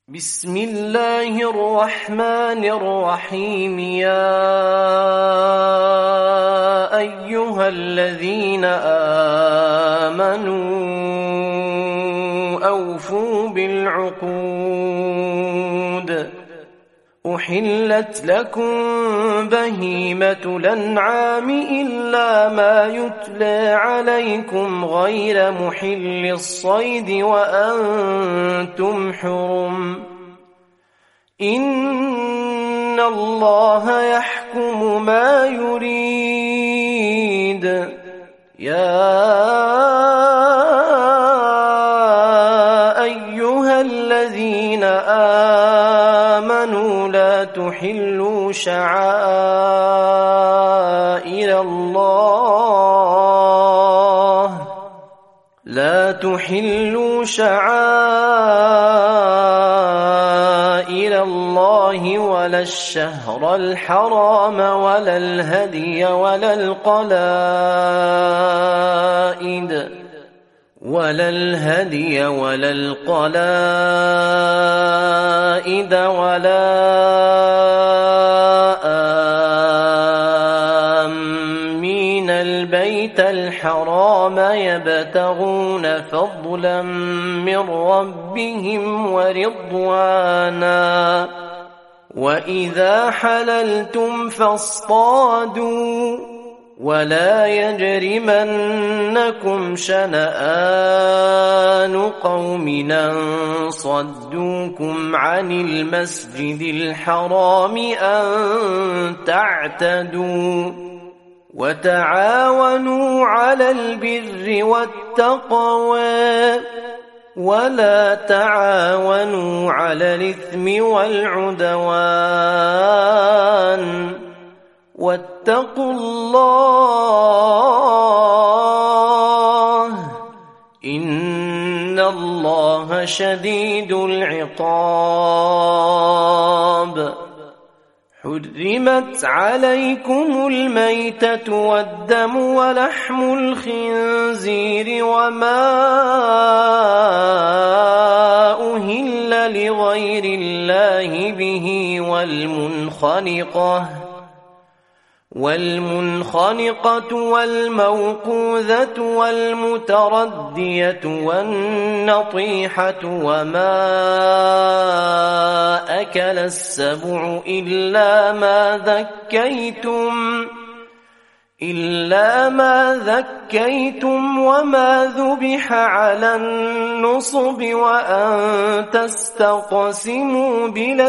بسم الله الرحمن الرحيم. يا أيها الذين آمنوا أوفوا بالعقود. أحلت لكم بهيمة الأنعام إلا ما يتلى عليكم غير محل الصيد وأنتم حرم. إن الله يحكم ما يريد. يا أيها الذين آمنوا لا تحلوا شعائر الله ولا الشهر الحرام ولا الهدي ولا القلائد ولا آمين البيت الحرام يبتغون فضلا من ربهم ورضوانا. وإذا حللتم فاصطادوا ولا يجرمنكم شنآن قوم أن صدوكم عن المسجد الحرام أن تعتدوا. وتعاونوا على البر والتقوى ولا تعاونوا على الإثم والعدوان. واتقوا الله إن الله شديد العقاب. حرمت عليكم الميتة والدم ولحم الخنزير وما أهل لغير الله به والمنخنقة والموقوذة والمتردية والنطيحة وما أكل السبع إلا ما ذكيتم وما ذبح على النصب وأن تستقسموا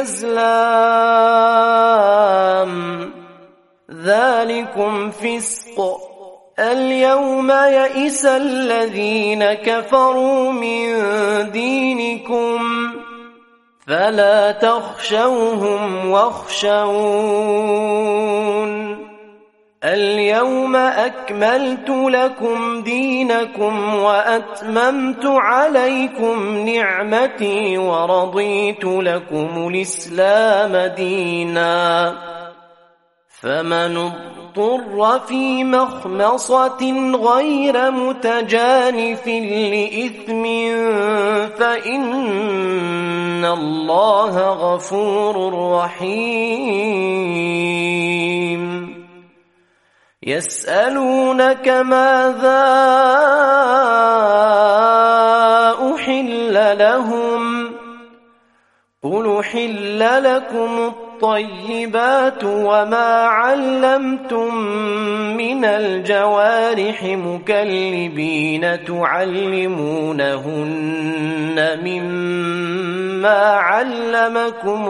بالأزلام ذلكم فسق. اليوم يئس الذين كفروا من دينكم فلا تخشوهم واخشون. اليوم أكملت لكم دينكم وأتممت عليكم نعمتي ورضيت لكم الإسلام دينا. فمن اضطر في مخمصة غير متجانف لإثم فإن الله غفور رحيم. يسألونك ماذا أحل لهم قل أحل لكم الطيبات وما علمتم من الجوارح مكلبين تعلمونهن مما علمكم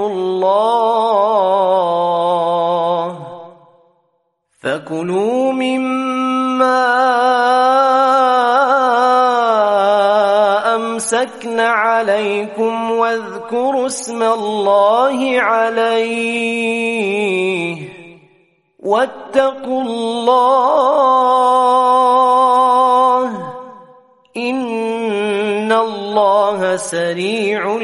الله فكلوا مما أمسكن عليكم واذكروا اسم الله عليه واتقوا الله إن الله سريع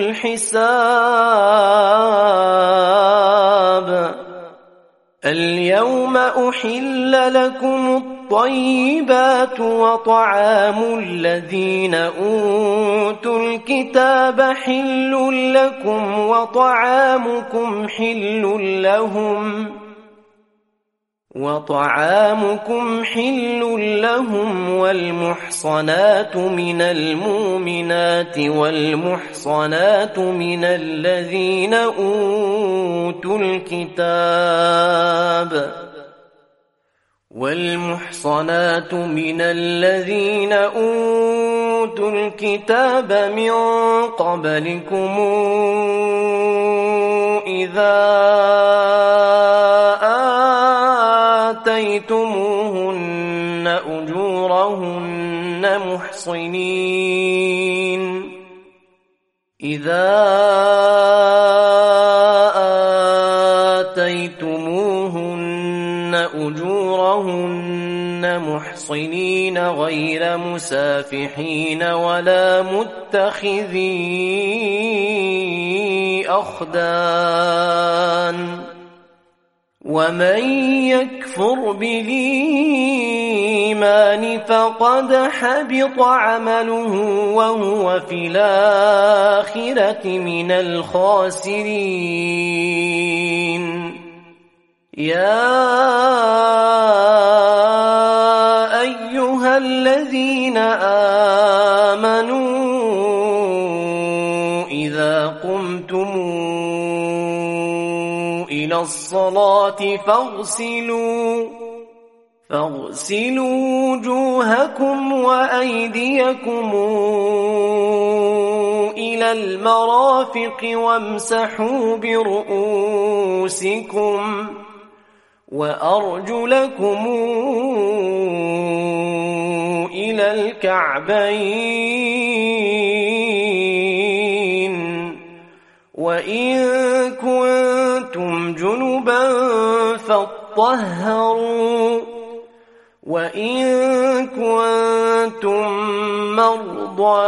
الحساب. اليوم أحل لكم الطيبات وطعام الذين أوتوا الكتاب حل لكم وطعامكم حل لهم والمحصنات من المؤمنات والمحصنات من الذين أوتوا الكتاب من قبلكم إذا آتيتموهن أجورهن محصنين غير مسافحين ولا متخذي أخدان ومن يكفر بالإيمان فقد حبط عمله وهو في الآخرة من الخاسرين يا أيها الذين آمنوا إذا قمتم إلى الصلاة فاغسلوا وجوهكم وأيديكم إلى المرافق وامسحوا برؤوسكم وأرجلكم إلى الكعبين وإن كنتم جنبا فاطهروا وإن كنتم مرضى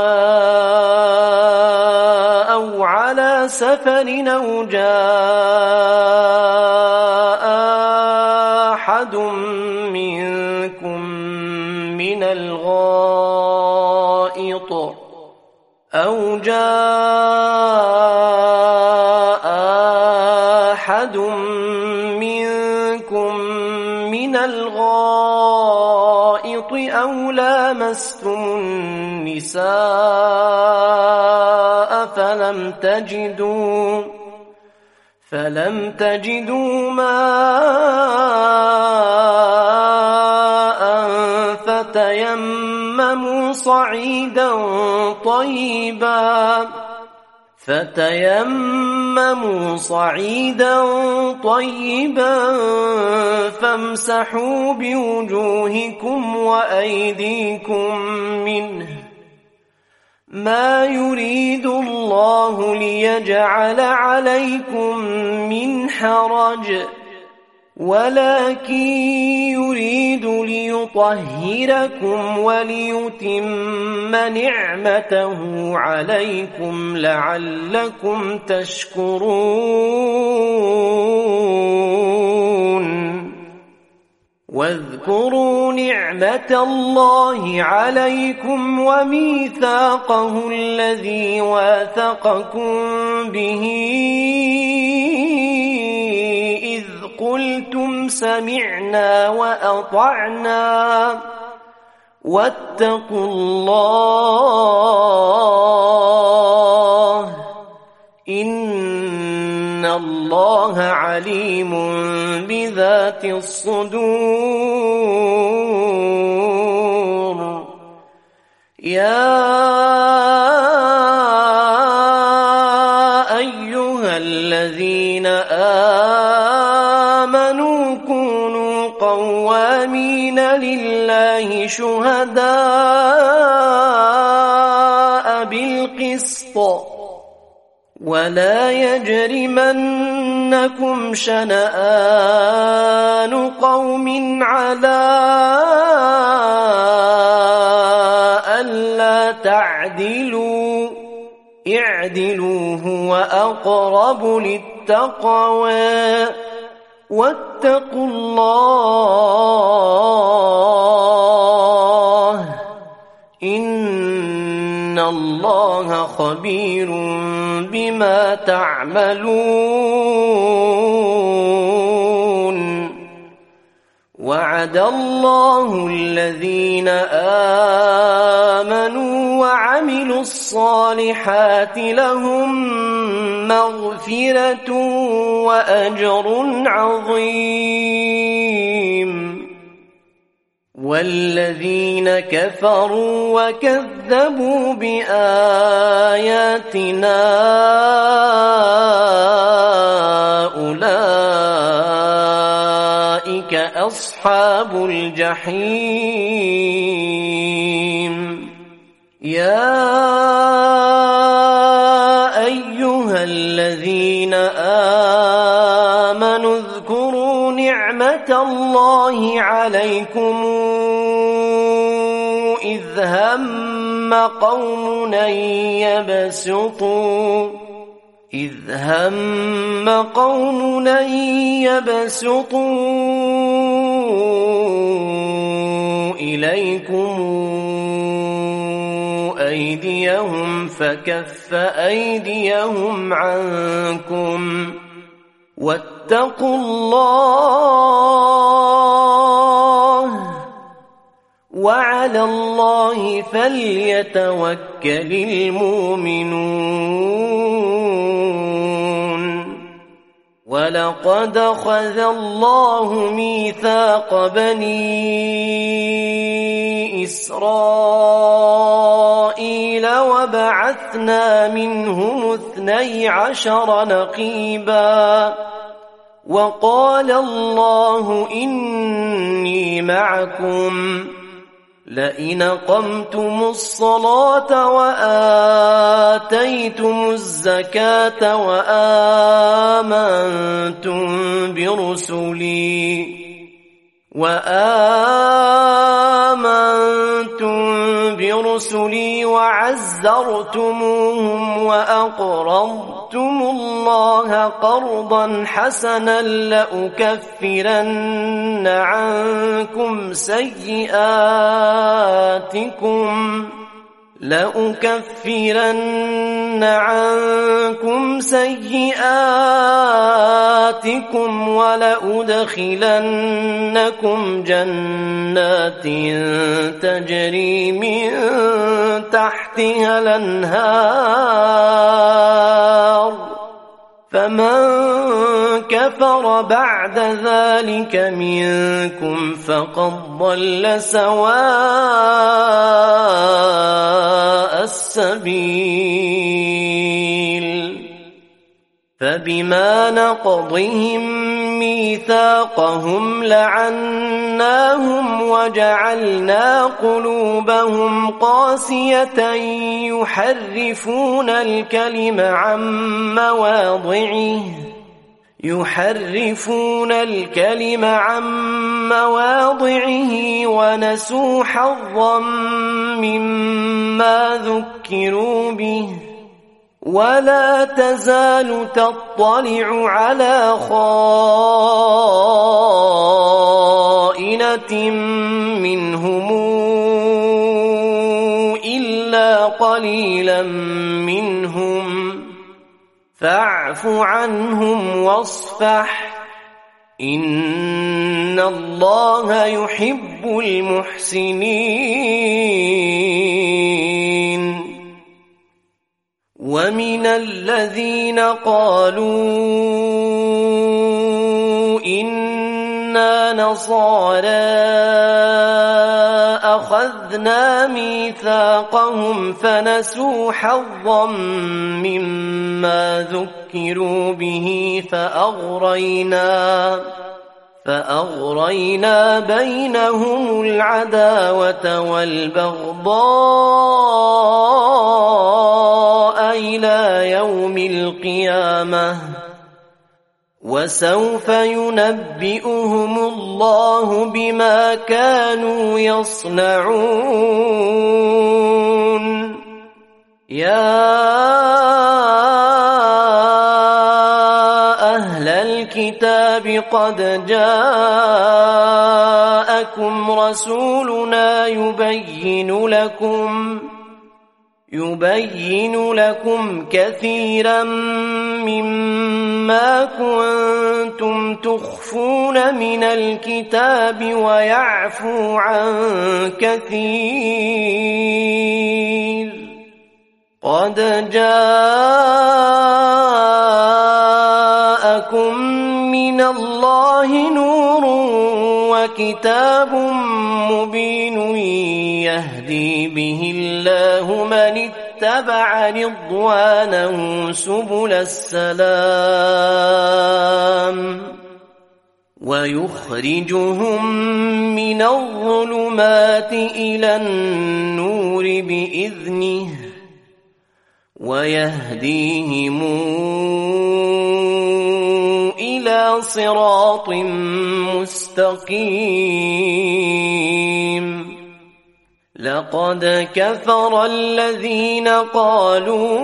أو على سفر أو جاء أحد منكم من الغائط أو لامستم النساء فلم تجدوا ماء فتيمموا صعيدا طيبا فامسحوا بوجوهكم وأيديكم منه ما يريد الله ليجعل عليكم من حرج ولكن يريد ليطهركم وليتم نعمته عليكم لعلكم تشكرون واذكروا نعمة الله عليكم وميثاقه الذي واثقكم به إذ قلتم سمعنا وأطعنا واتقوا الله إن الله عليم بذات الصدور يا أيها الذين آمنوا كونوا قوامين لله شهداء بالقسط ولا يجرمنكم شنآن قوم على ألا تعدلوا اعدلوا هو أقرب للتقوى واتقوا الله إن الله خبير بما تعملون وعد الله الذين آمنوا وعملوا الصالحات لهم مغفرة وأجر عظيم والذين كفروا وكذبوا بآياتنا أولئك أصحاب الجحيم يا أيها الذين آمنوا اذكروا نعمة الله عليكم إذ هم قوم أن يبسطوا إليكم أيديهم فكف أيديهم عنكم واتقوا الله وعلى الله فليتوكل المؤمنون ولقد أخذ الله ميثاق بني إسرائيل وبعثنا منهم 12 نقيبا وقال الله إني معكم لئن أقمتم الصلاة وآتيتم الزكاة وآمنتم برسلي وعزرتموهم وأقرضتم الله قرضا حسنا لأكفرن عنكم سيئاتكم ولأدخلنكم جنات تجري من تحتها الأنهار فمن كفر بعد ذلك منكم فقد ضل سواء السبيل فبما نقضهم ميثاقهم لعناهم وجعلنا قلوبهم قاسية يحرفون الكلم عن مواضعه ونسوا حظا مما ذكروا به ولا تزال تطلع على خائنة منهم إلا قليلا منهم فاعف عنهم واصفح إن الله يحب المحسنين ومن الذين قالوا إنا نصارى أخذنا ميثاقهم فنسوا حظا مما ذكروا به فأغرينا بينهم العداوة والبغضاء إلى يوم القيامة وسوف ينبئهم الله بما كانوا يصنعون يا أهل الكتاب قد جاءكم رسولنا يبين لكم كثيرا مما كنتم تخفون من الكتاب ويعفو عن كثير. قد جاءكم من الله نور وكتاب مبين يهدي به الله من اتبع رضوانه سبل السلام ويخرجهم من الظلمات إلى النور بإذنه ويهديهم إلى صراط مستقيم. لقد كفر الذين قالوا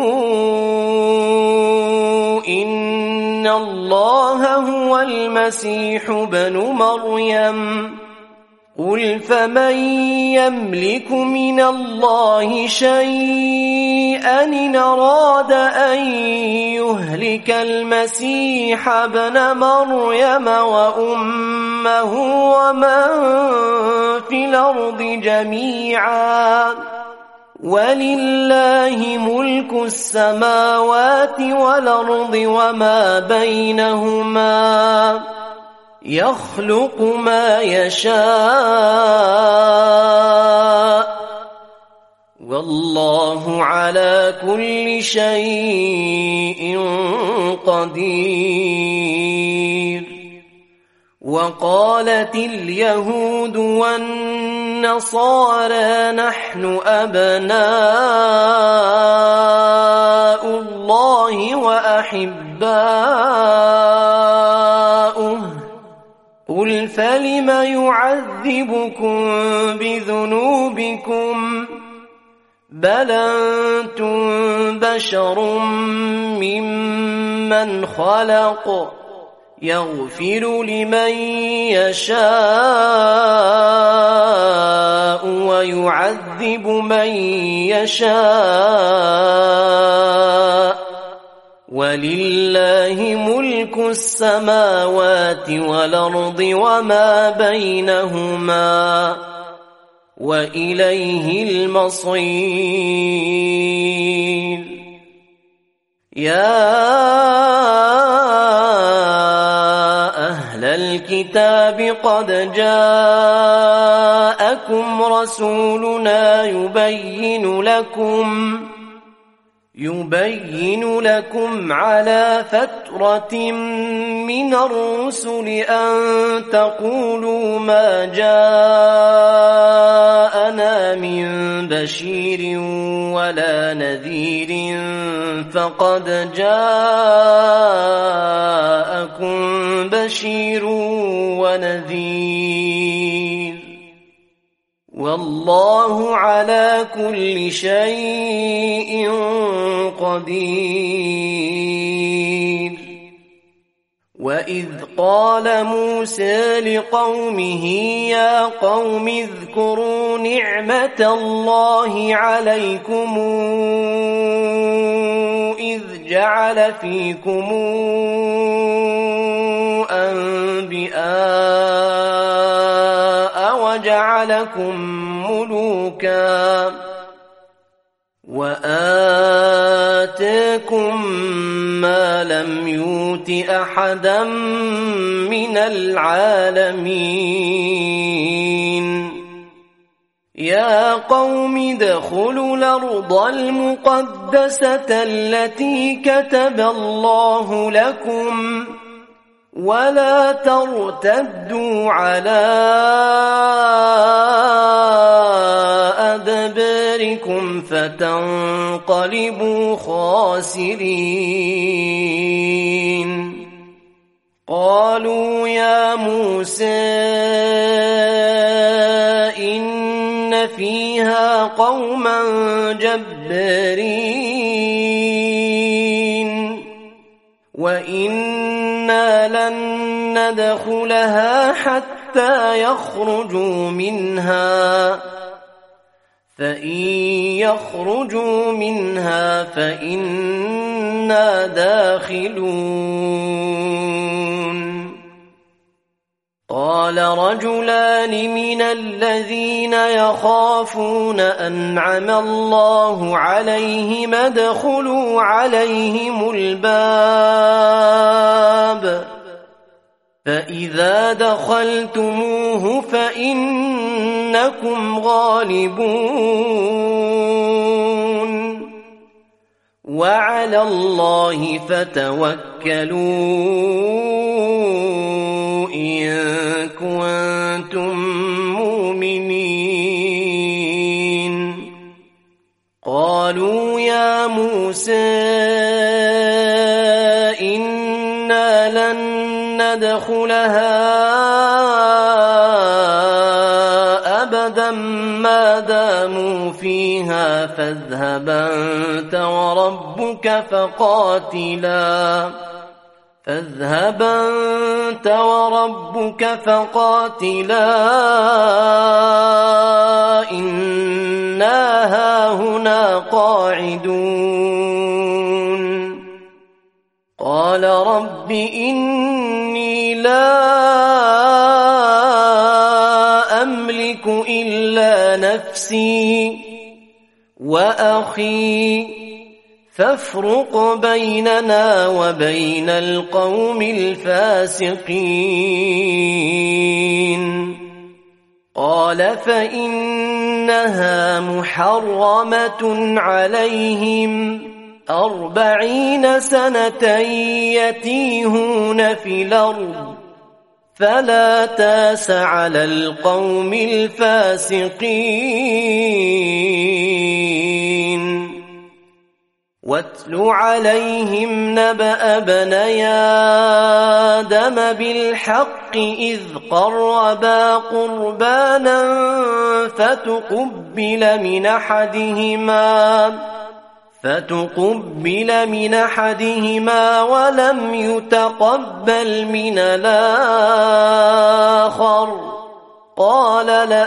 إن الله هو المسيح ابن مريم. قل فمن يملك من الله شيئا إن أراد أن يهلك المسيح ابن مريم وأمه ومن في الأرض جميعا ولله ملك السماوات والأرض وما بينهما يخلق ما يشاء والله على كل شيء قدير. وقالت اليهود والنصارى نحن أبناء الله وأحباؤه. قل فلم يعذبكم بذنوبكم بل أنتم بشر ممن خلق يغفر لمن يشاء ويعذب من يشاء ولله ملك السماوات والأرض وما بينهما وإليه المصير. يا أهل الكتاب قد جاءكم رسولنا يبين لكم على فترة من الرسل أن تقولوا ما جاءنا من بشير ولا نذير فقد جاءكم بشير ونذير والله على كل شيء قدير. وإذ قال موسى لقومه يا قوم اذكروا نعمة الله عليكم إذ جعل فيكم أنبياء وجعلكم ملوكا وآتاكم ما لم يؤت أحدا من العالمين. يا قوم ادخلوا الأرض المقدسة التي كتب الله لكم ولا ترتدوا على أدباركم فتنقلبوا خاسرين. قالوا يا موسى إن فيها قوما جبارين وإنا لن ندخلها حتى يخرجوا منها فإن يخرجوا منها فإنا داخلون قال رجلان من الذين يخافون أنعم الله عليهم ادخلوا عليهم الباب فإذا دخلتموه فإنكم غالبون وعلى الله فتوكلوا إن كنتم مؤمنين قالوا يا موسى إنا لن ندخلها أبدا ما داموا فيها فاذهب أنت وربك فقاتلا إنا هاهنا قاعدون قال رب إني لا أملك إلا نفسي وأخي فافرق بيننا وبين القوم الفاسقين قال فإنها محرمة عليهم 40 سنة يتيهون في الأرض فلا تاس على القوم الفاسقين واتل عليهم نبأ بني آدم بالحق إذ قربا قربانا فتقبل من أحدهما ولم يتقبل من الآخر قال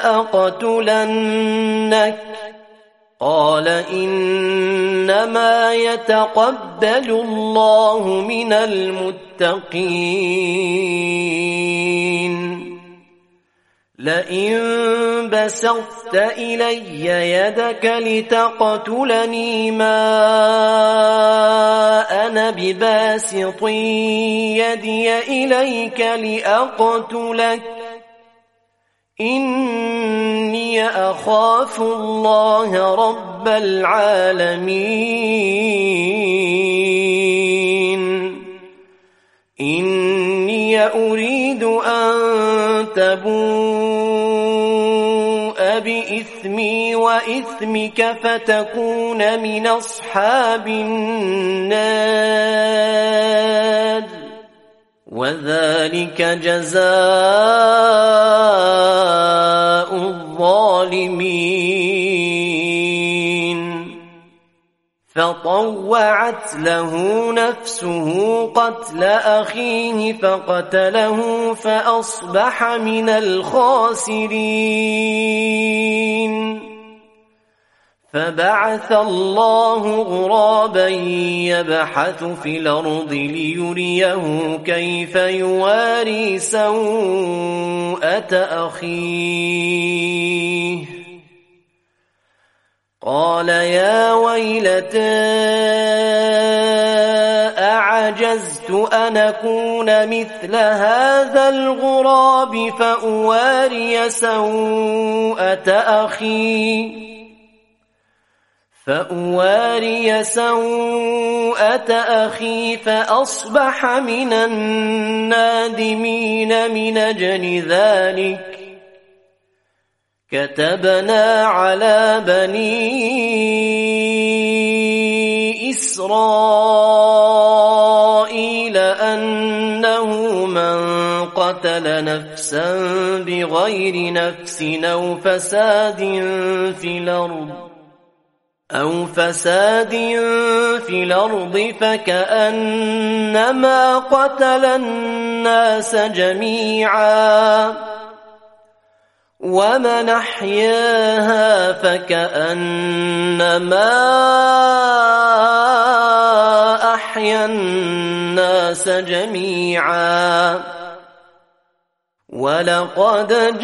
لأقتلنك قال إنما يتقبل الله من المتقين لئن بسطت إلي يدك لتقتلني ما أنا بباسط يدي إليك لأقتلك إني أخاف الله رب العالمين إني أريد أن تبوء بإثمي وإثمك فتكون من أصحاب النار وذلك جزاء الظالمين فطوعت له نفسه قتل أخيه فقتله فأصبح من الخاسرين فبعث الله غرابا يبحث في الأرض ليريه كيف يواري سوءة أخيه قال يا ويلتى أعجزت أن أكون مثل هذا الغراب فأواري سوءة أخي فأصبح من النادمين من أجل ذلك كتبنا على بني إسرائيل أنه من قتل نفسا بغير نفس أو فساد في الأرض أو فساد في الأرض فكأنما قتل الناس جميعا ومن أحياها فكأنما أحيا الناس جميعا ولقد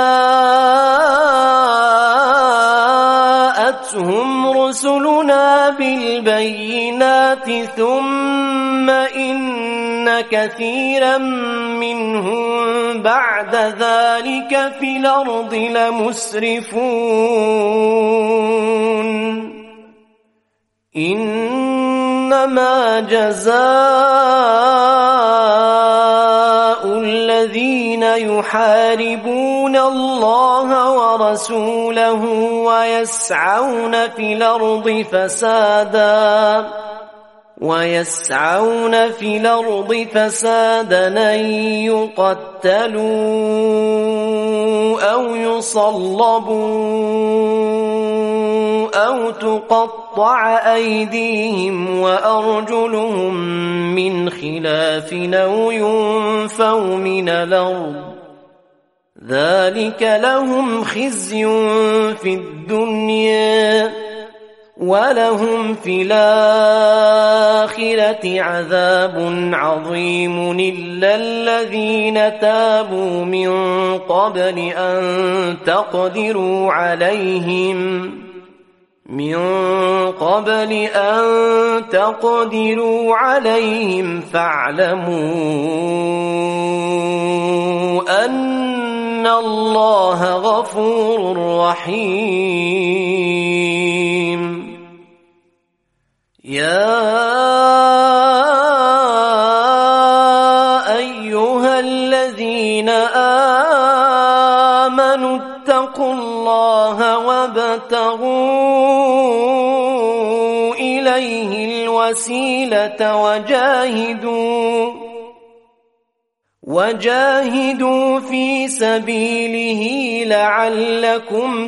جاءتهم رسلنا بالبينات ثم إن كثيرا منهم بعد ذلك في الأرض لمسرفون إنما جزاء الذين يحاربون الله ورسوله ويسعون في الأرض فسادا أن يقتلوا أو يصلبوا أو تقطع أيديهم وأرجلهم من خلاف أو ينفوا من الأرض ذلك لهم خزي في الدنيا ولهم في الآخرة عذاب عظيم إلا الذين تابوا من قبل أن تقدروا عليهم فاعلموا أن الله غفور رحيم يا أيها الذين آمنوا اتقوا الله وابتغوا إليه الوسيلة وجاهدوا في سبيله لعلكم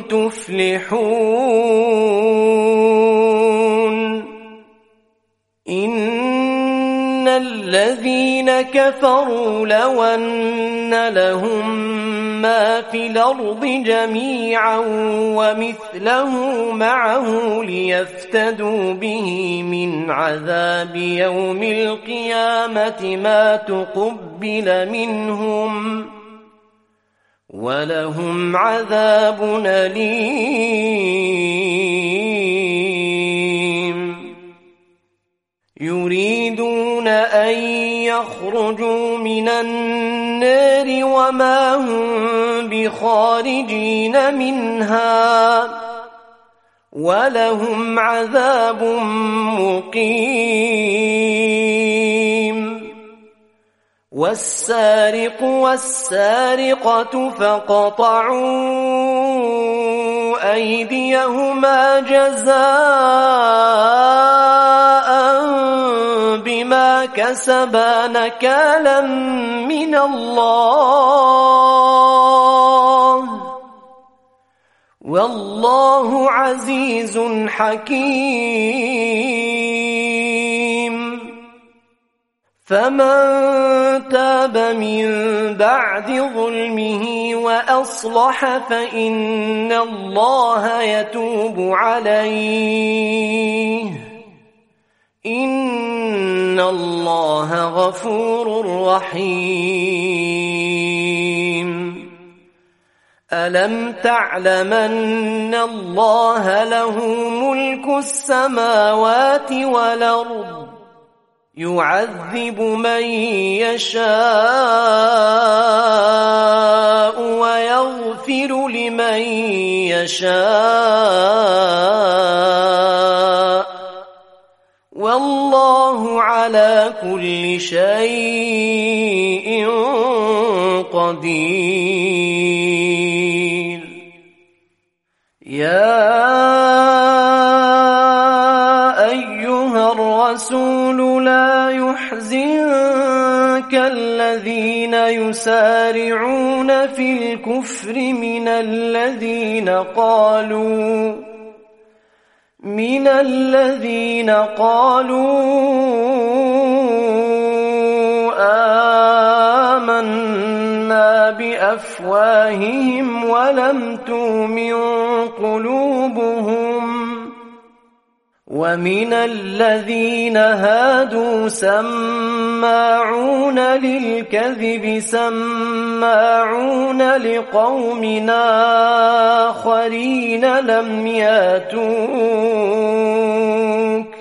تفلحون إن الذين كفروا لو أن لهم ما في الأرض جميعا ومثله معه ليفتدوا به من عذاب يوم القيامة ما تقبل منهم ولهم عذاب أليم يريدون أن يخرجوا من النار وما هم بخارجين منها ولهم عذاب مقيم والسارق والسارقة فاقطعوا أيديهما جزاء بما كسبا نكالا من الله والله عزيز حكيم فمن تاب من بعد ظلمه وأصلح فإن الله يتوب عليه إن الله غفور رحيم ألم تعلم أن الله له ملك السماوات والأرض يعذب من يشاء ويغفر لمن يشاء والله على كل شيء قدير يا أيها الرسول لا يحزنك الذين يسارعون في الكفر من من الذين قالوا آمنا بأفواههم ولم تؤمن قلوبهم ومن الذين هادوا سماعون للكذب سماعون لقوم آخرين لم ياتوك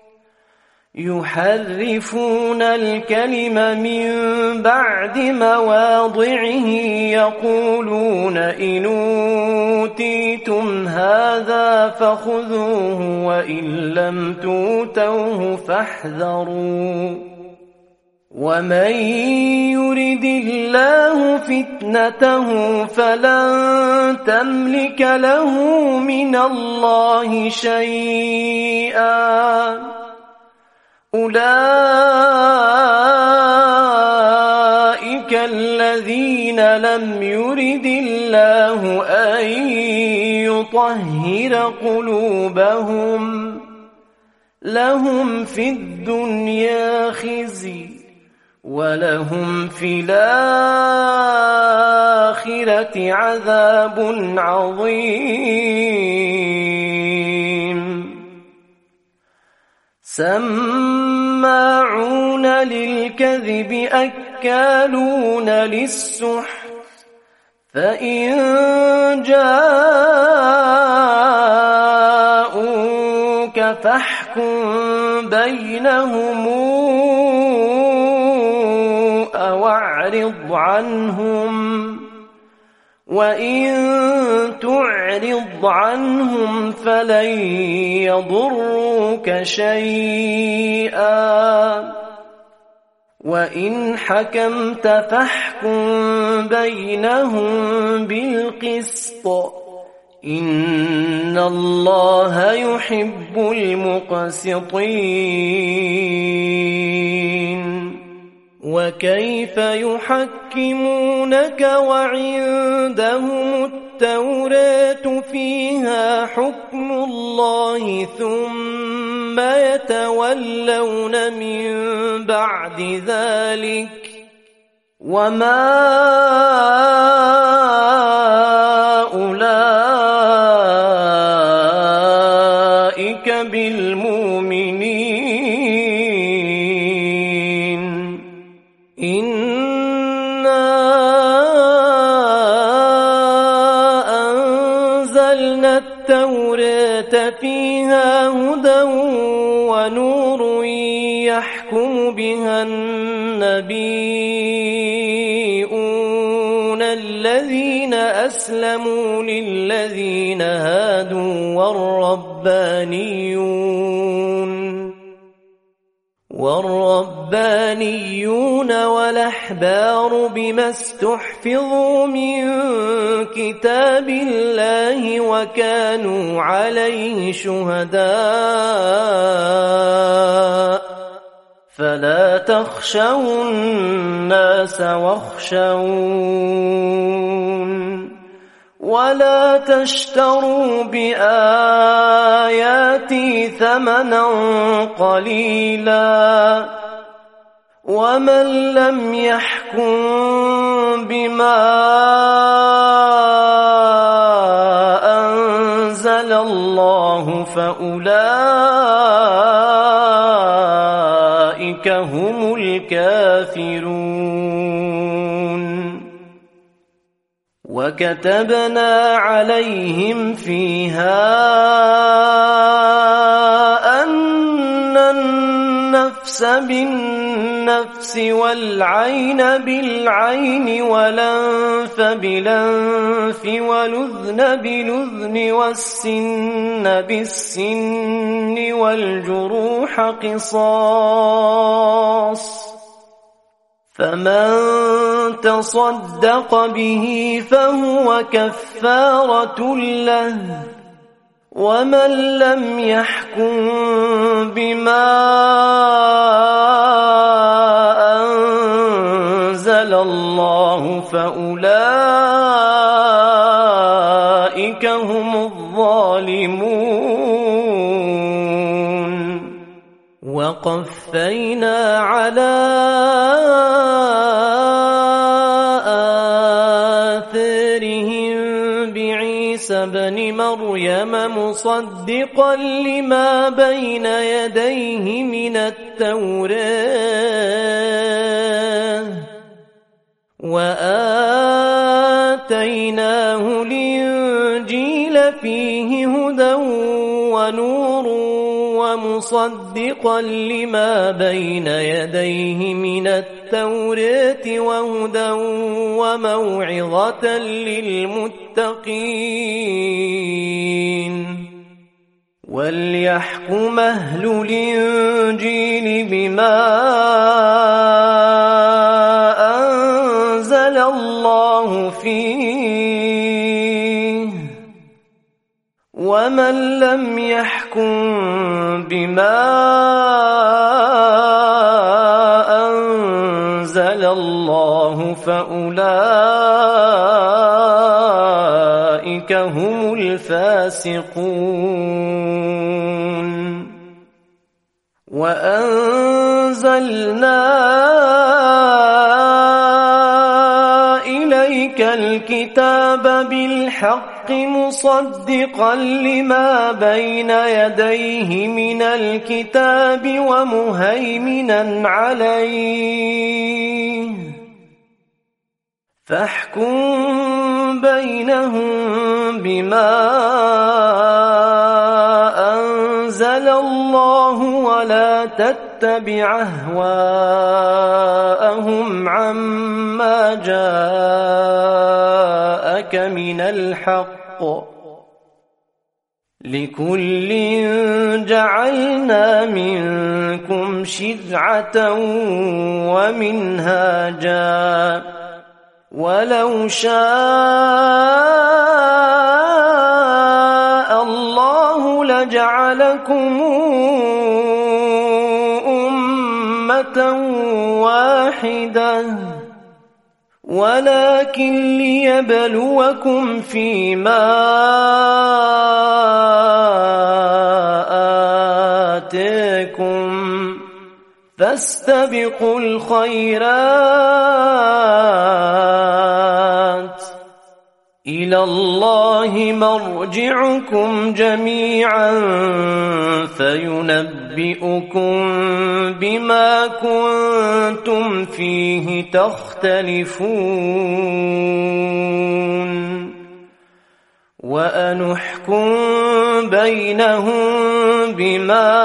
يحرفون الكلم من بعد مواضعه يقولون إن أوتيتم هذا فخذوه وإن لم تؤتوه فاحذروا ومن يرد الله فتنته فلن تملك له من الله شيئا أولئك الذين لم يرد الله أن يطهر قلوبهم لهم في الدنيا خزي ولهم في الآخرة عذاب عظيم سماعون للكذب أكالون للسحت فإن جاءوك فاحكم بينهم أو أعرض عنهم وإن تعرض عنهم فلن يضروك شيئا وإن حكمت فاحكم بينهم بالقسط إن الله يحب المقسطين وكيف يحكمونك وعندهم التوراة فيها حكم الله ثم يتولون من بعد ذلك وما أولئك بالمؤمنين إنا أنزلنا التوراة فيها هدى ونور يحكم بها النبيون الذين أسلموا للذين هادوا والربانيون والأحبار بما استحفظوا من كتاب الله وكانوا عليه شهداء فلا تخشوا الناس واخشون ولا تشتروا بآياتي ثمنا قليلا ومن لم يحكم بما أنزل الله فأولئك هم الكافرون وكتبنا عليهم فيها أن النفس بالنفس والعين بالعين والأنف بالأنف والأذن بالأذن والسن بالسن والجروح قصاص فمن تصدق به فهو كفارة له ومن لم يحكم بما أنزل الله فأولئك هم الظالمون وقفينا على آثارهم بعيسى ابن مريم مصدقا لما بين يديه من التوراة وآتيناه الإنجيل فيه هدى ونور ومصدقا لما بين يديه من التوراة وهدى وموعظة للمتقين وليحكم أهل الإنجيل بما أنزل الله فيه ومن لم يحكم بما أنزل الله فأولئك هم الفاسقون وأنزلنا إليك الكتاب بالحق مصدقا لما بين يديه من الكتاب ومهيمنا عليه فاحكم بينهم بما أنزل الله ولا تتبع أهواءهم عما جاءك من الحق لكل جعلنا منكم شرعة ومنهاجا ولو شاء الله لجعلكم أمة واحدة ولكن ليبلوكم فيما آتاكم فاستبقوا الخيرات إلى الله مرجعكم جميعا فينبئكم بما كنتم فيه تختلفون وأنحكم بينهم بما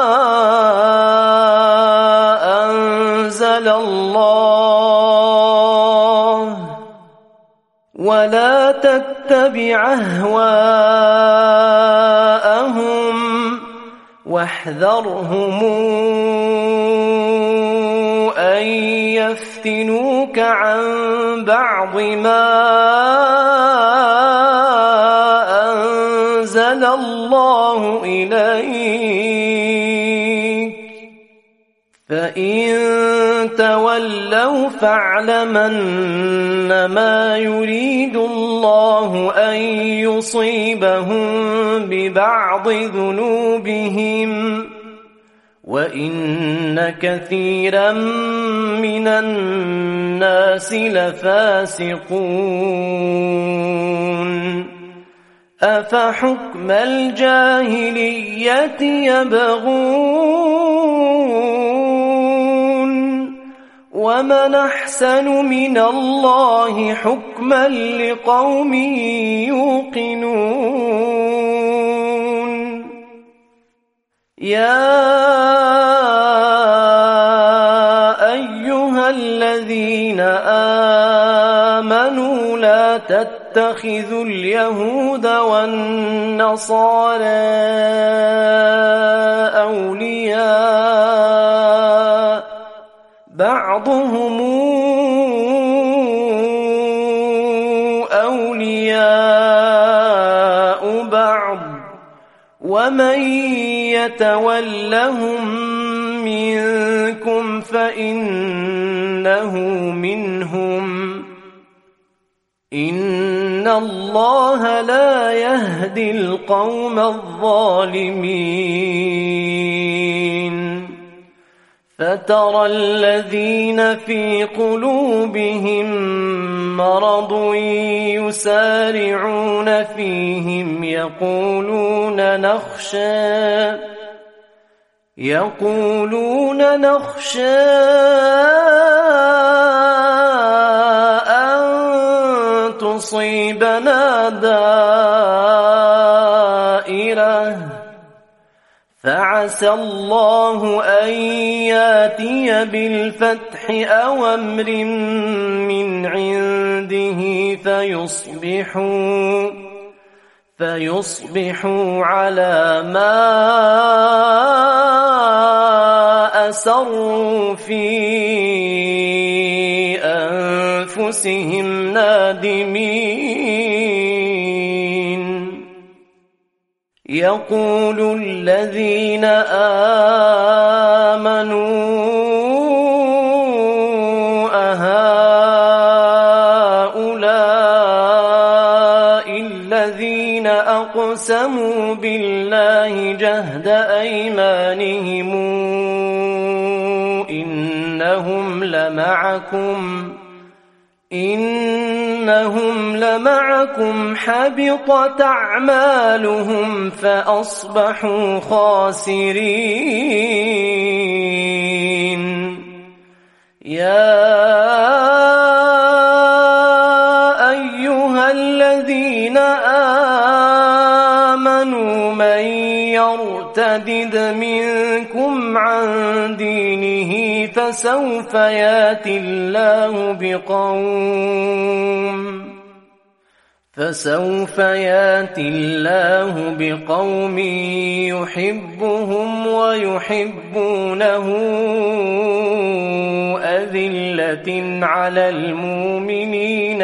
أنزل الله ولا تتبع أهواءهم واحذرهم أن يفتنوك عن بعض ما أنزل الله إليك فإن تولوا فاعلم أنما يريد الله أن يصيبهم ببعض ذنوبهم وإن كثيرا من الناس لفاسقون أفحكم الجاهلية يبغون ومن أحسن من الله حكما لقوم يوقنون يا أيها الذين آمنوا لا تتخذوا اليهود والنصارى أولياء بعضهم أولياء بعض ومن يتولهم منكم فإنه منهم إن الله لا يهدي القوم الظالمين فترى الذين في قلوبهم مرض يسارعون فيهم يقولون نخشى أن تصيبنا دائرة فعسى الله أن ياتي بالفتح أو أمر من عنده فيصبحوا على ما أسروا في أنفسهم نادمين. يقول الذين آمنوا أهؤلاء الذين أقسموا بالله جهد أيمانهم إنهم لمعكم حبطت أعمالهم فأصبحوا خاسرين. يا أيها الذين آمنوا من يرتد منكم عن دينه فسوف ياتي الله بقوم يحبهم ويحبونه أذلة على المؤمنين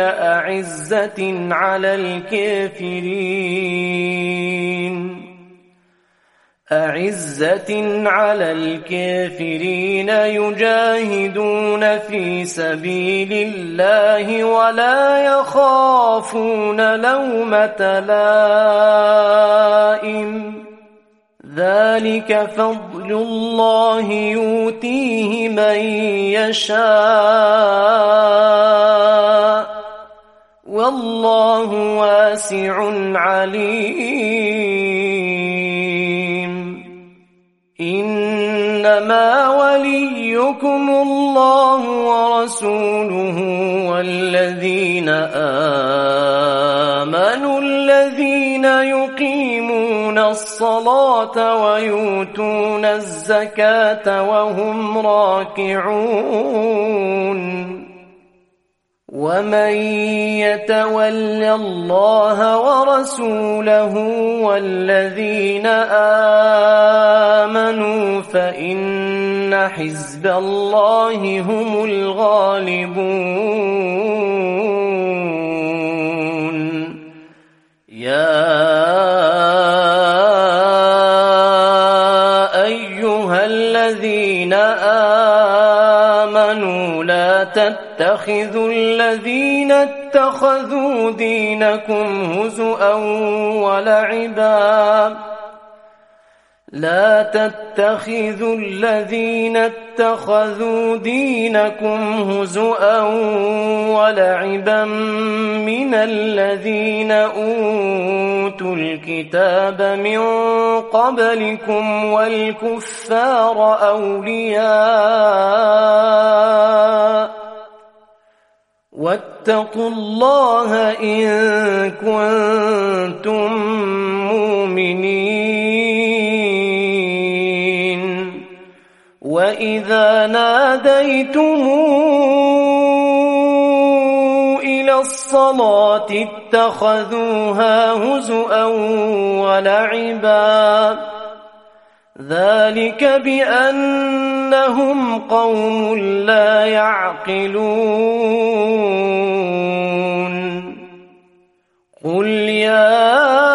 أعزة على الكافرين يجاهدون في سبيل الله ولا يخافون لومة لائم. ذلك فضل الله يؤتيه من يشاء والله واسع عليم. إنما وليكم الله ورسوله والذين آمنوا الذين يقيمون الصلاة ويؤتون الزكاة وهم راكعون. ومن يتول الله ورسوله والذين آمنوا فإن حزب الله هم الغالبون. يا أيها الذين آمنوا لا تتخذوا الذين اتخذوا دينكم هزؤا ولعبا من الذين أوتوا الكتاب من قبلكم والكفار أولياء واتقوا الله إن كنتم مؤمنين. وإذا ناديتم إلى الصلاة اتخذوها هزؤا ولعبا ذلك بأنهم قوم لا يعقلون. قل يا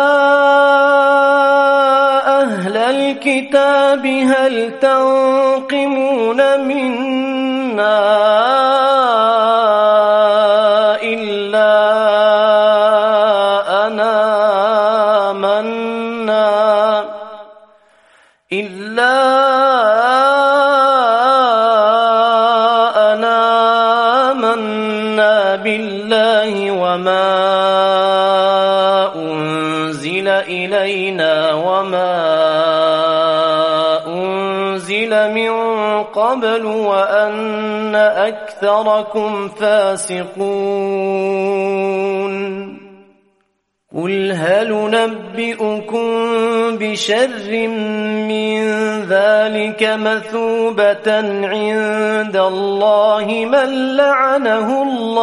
أهل الكتاب هل تنقمون منا إلا بالله وما أنزل إلينا وما أنزل من قبل وأن أكثركم فاسقون قل هل ننبئكم بشر من ذلك مثوبة عند الله من لعنه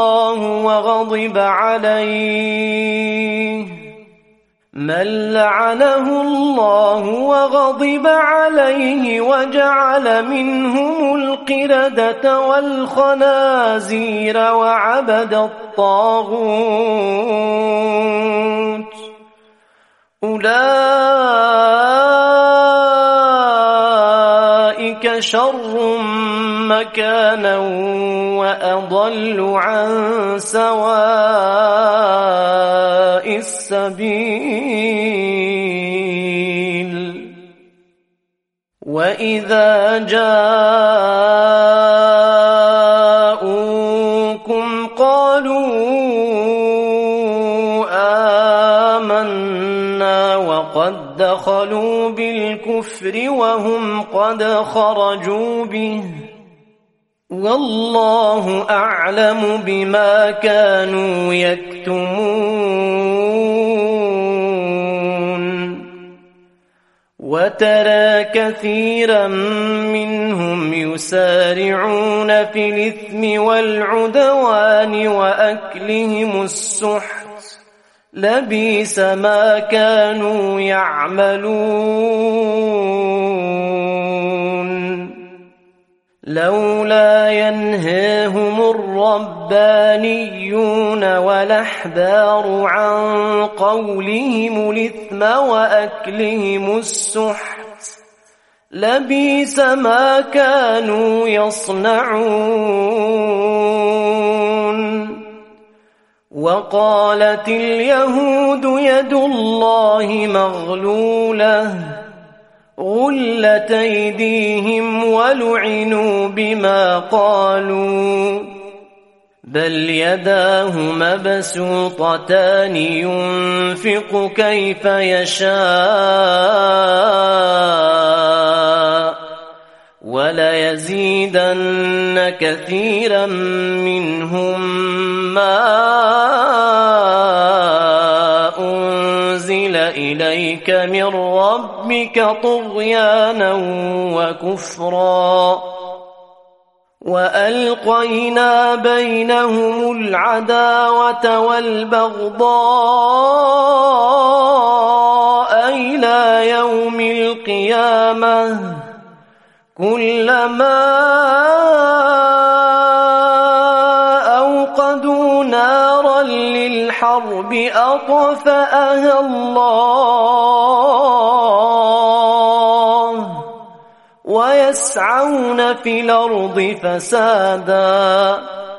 الله وغضب عليه وجعل منهم القردة والخنازير وعبد الطاغوت أولئك شر مكانا وأضل عن سواء السبيل وإذا جاءوكم قالوا آمنا وقد دخلوا بالكفر وهم قد خرجوا به والله أعلم بما كانوا يكتمون وترى كثيرا منهم يسارعون في الإثم والعدوان وأكلهم السحت لبئس ما كانوا يعملون لولا ينهاهم الربانيون والأحبار عن قولهم الإثم وأكلهم السحت لبئس ما كانوا يصنعون وقالت اليهود يد الله مغلولة غلت أيديهم ولعنوا بما قالوا بل يداه مبسوطتان ينفق كيف يشاء وليزيدن كثيرا منهم ما أنزل إليك من ربك طغيانا وكفرا وألقينا بينهم العداوة والبغضاء إلى يوم القيامة كلما أوقدوا نارا للحرب أطفأها الله ويسعون في الأرض فسادا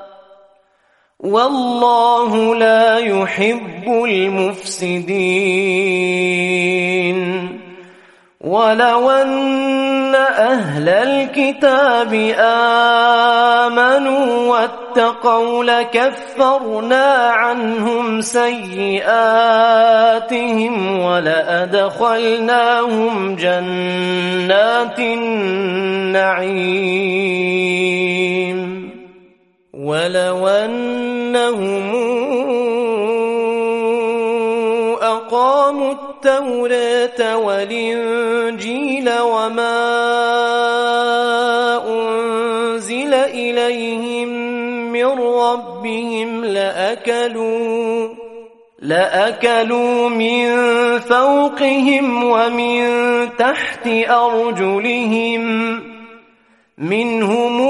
والله لا يحب المفسدين ولو أن أهل الكتاب آمنوا واتقوا لكفرنا عنهم سيئاتهم ولأدخلناهم جنات النعيم ولو أنهم أقاموا التوراة والإنجيل وما أنزل إليهم من ربهم لأكلوا من فوقهم ومن تحت أرجلهم منهم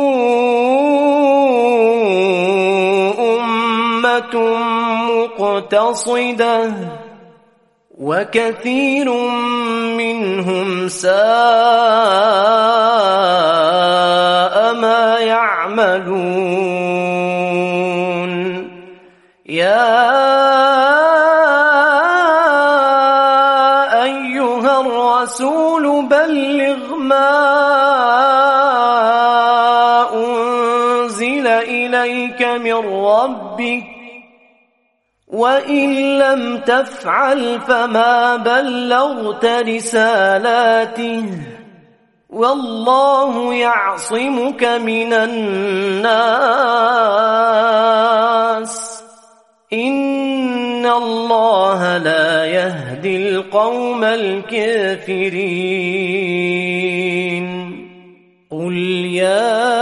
أمة مقتصدة وكثير منهم ساء ما يعملون يا أيها الرسول بلغ ما أنزل إليك من ربك وإن لم تفعل فما بلغت رسالاته والله يعصمك من الناس إن الله لا يهدي القوم الكافرين قل يا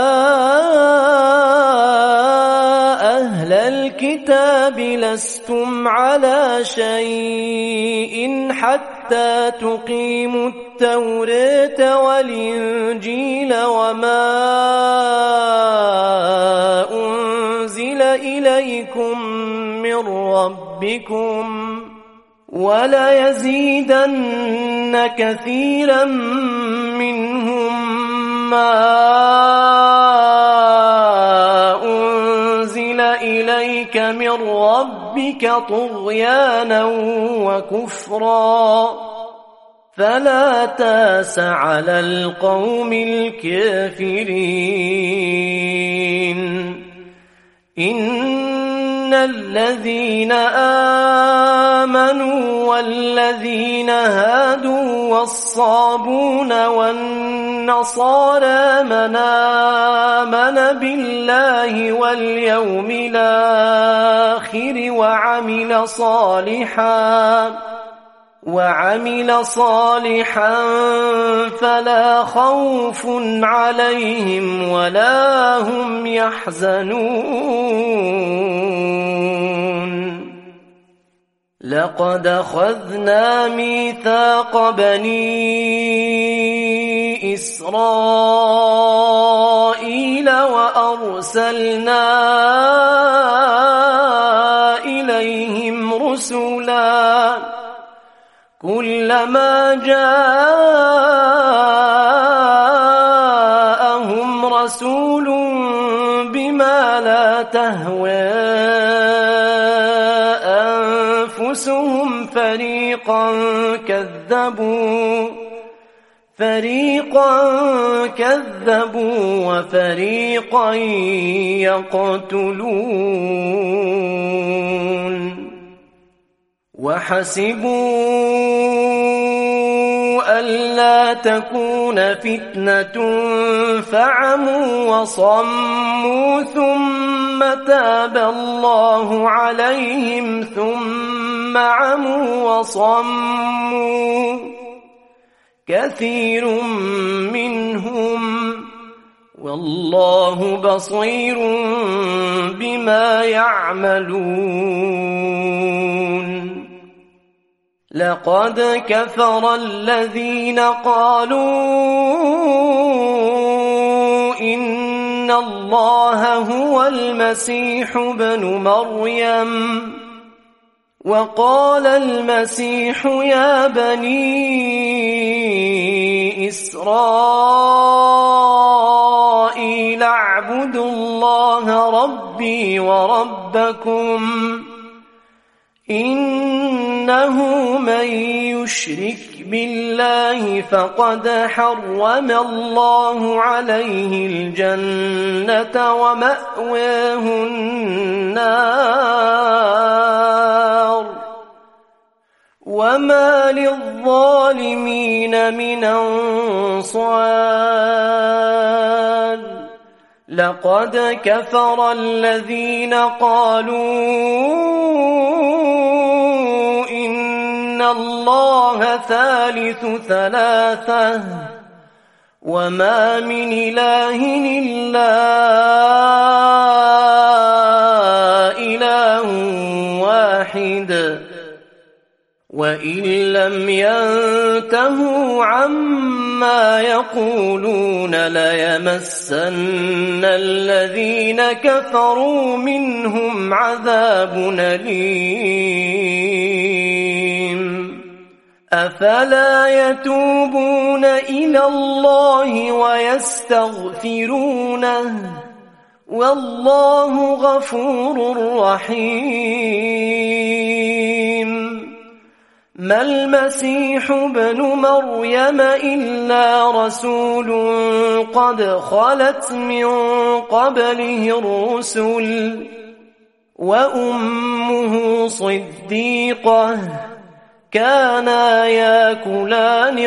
أهل الكتاب لستم على شيء حتى تقيموا التوراة والإنجيل وما أنزل إليكم من ربكم وليزيدن كثيرا منهم ما أنزل إليك من ربك طغيانا وكفرا فلا تاس على القوم الكافرين إن الذين آمنوا والذين هادوا والصابون والنصارى من آمن بالله واليوم الآخر وعمل صالحا فلا خوف عليهم ولا هم يحزنون لقد أخذنا ميثاق بني إسرائيل وأرسلنا إليهم رسلا كلما جاءهم رسول بما لا تهوى أنفسهم فريقا كذبوا وفريقا يقتلون وحسبوا ألا تكون فتنة فعموا وصموا ثم تاب الله عليهم ثم عموا وصموا كثير منهم والله بصير بما يعملون لقد كفر الذين قالوا إن الله هو المسيح ابن مريم وقال المسيح يا بني إسرائيل اعبدوا الله ربي وربكم إنه من يشرك بالله فقد حرم الله عليه الجنة ومأواه النار وما للظالمين من أنصار لقد كفر الذين قالوا إن الله ثالث ثلاثة وما من إله إلا إله واحد وإن لم ينتهوا عما يقولون ليمسن الذين كفروا منهم عذاب أليم أفلا يتوبون إلى الله ويستغفرونه والله غفور رحيم ما المسيح ابن مريم إلا رسول قد خلت من قبله الرسل وأمه صديقة كانا ياكلان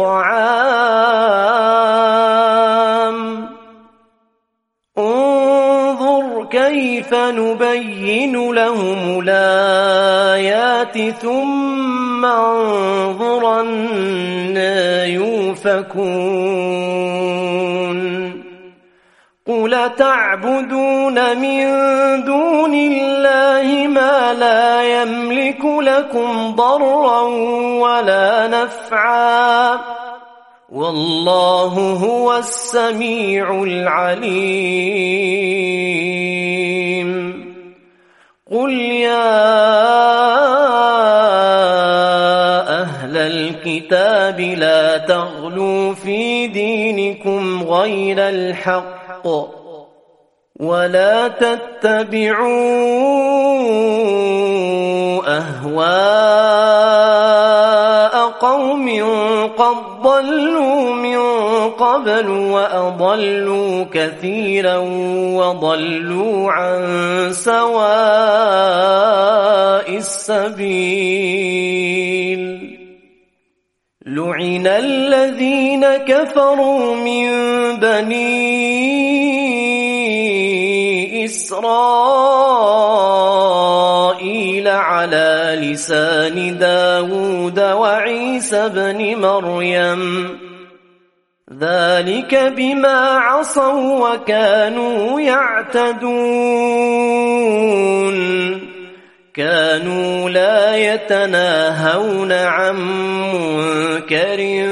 الطعام انظر كيف نبين لهم الآيات ثم انظر أنى يؤفكون قل تعبدون من دون الله ما لا يملك لكم ضرا ولا نفعا والله هو السميع العليم قل يا أهل الكتاب لا تغلوا في دينكم غير الحق ولا تتبعوا أهواء قوم قد ضلوا من قبل وأضلوا كثيرا وضلوا عن سواء السبيل لعن الذين كفروا من بني إسرائيل على لسان داود وعيسى بن مريم ذلك بما عصوا وكانوا يعتدون كانوا لا يتناهون عن منكر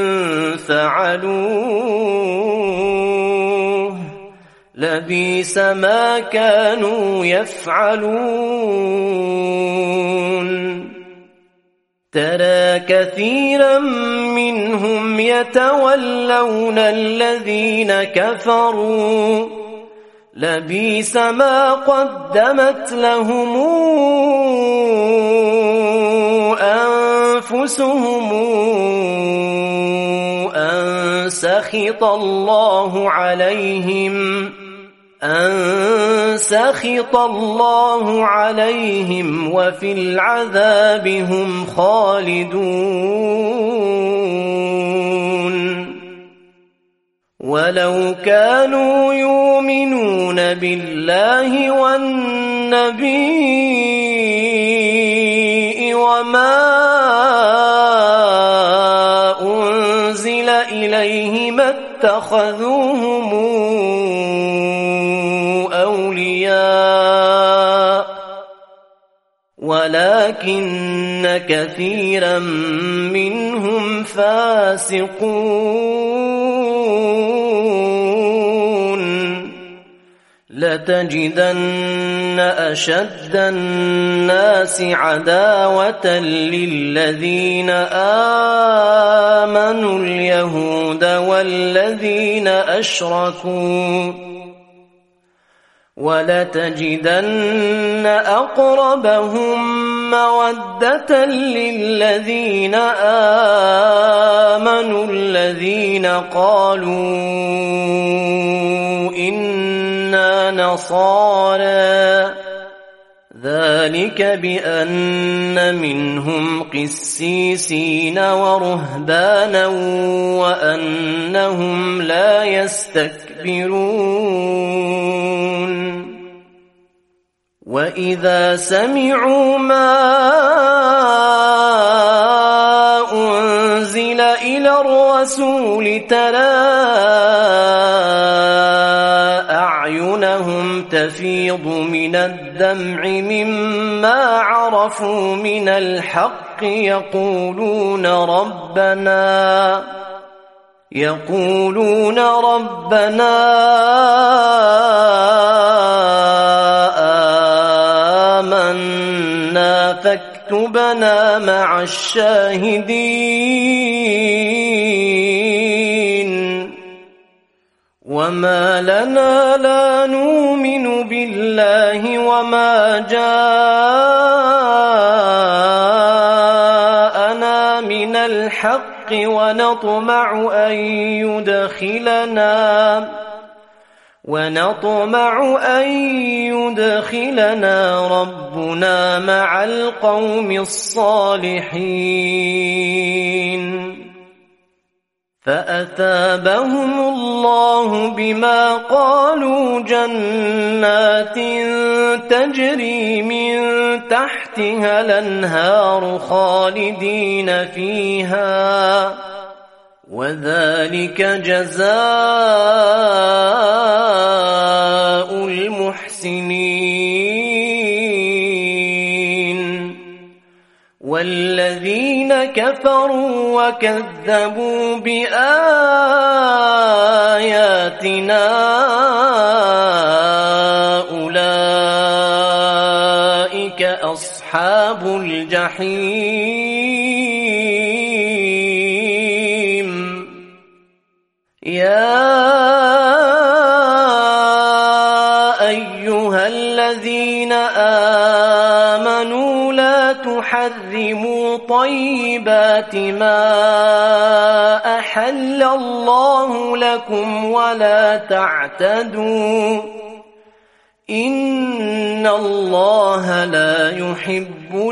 فعلوه لبئس ما كانوا يفعلون ترى كثيرا منهم يتولون الذين كفروا لبئس ما قدمت لهم أنفسهم أن سخط الله عليهم وفي العذاب هم خالدون ولو كانوا يؤمنون بالله والنبي وما أنزل إليه ما اتخذوهم أولياء ولكن كثيرا منهم فاسقون لتجدن أشد الناس عداوة للذين آمنوا اليهود والذين أشركوا ولتجدن أقربهم مودة للذين آمنوا الذين قالوا إنا نصارى ذلك بأن منهم قسيسين ورهبانا وأنهم لا يستكبرون وإذا سمعوا ما أنزل إلى الرسول ترى أعينهم تفيض من الدمع مما عرفوا من الحق يقولون ربنا آمنا فاكتبنا مع الشاهدين وما لنا لا نؤمن بالله وما جاءنا بالحق ونطمع أن يدخلنا ربنا مع القوم الصالحين فأثابهم الله بما قالوا جنات تجري من تحتها الأنهار خالدين فيها وذلك جزاء المحسنين والذين كفروا وكذبوا بآياتنا أولئك أصحاب الجحيم يا أيها الذين آمنوا لا تحرموا طيبات ما أحل الله لكم ولا تعتدوا إن الله لا يحب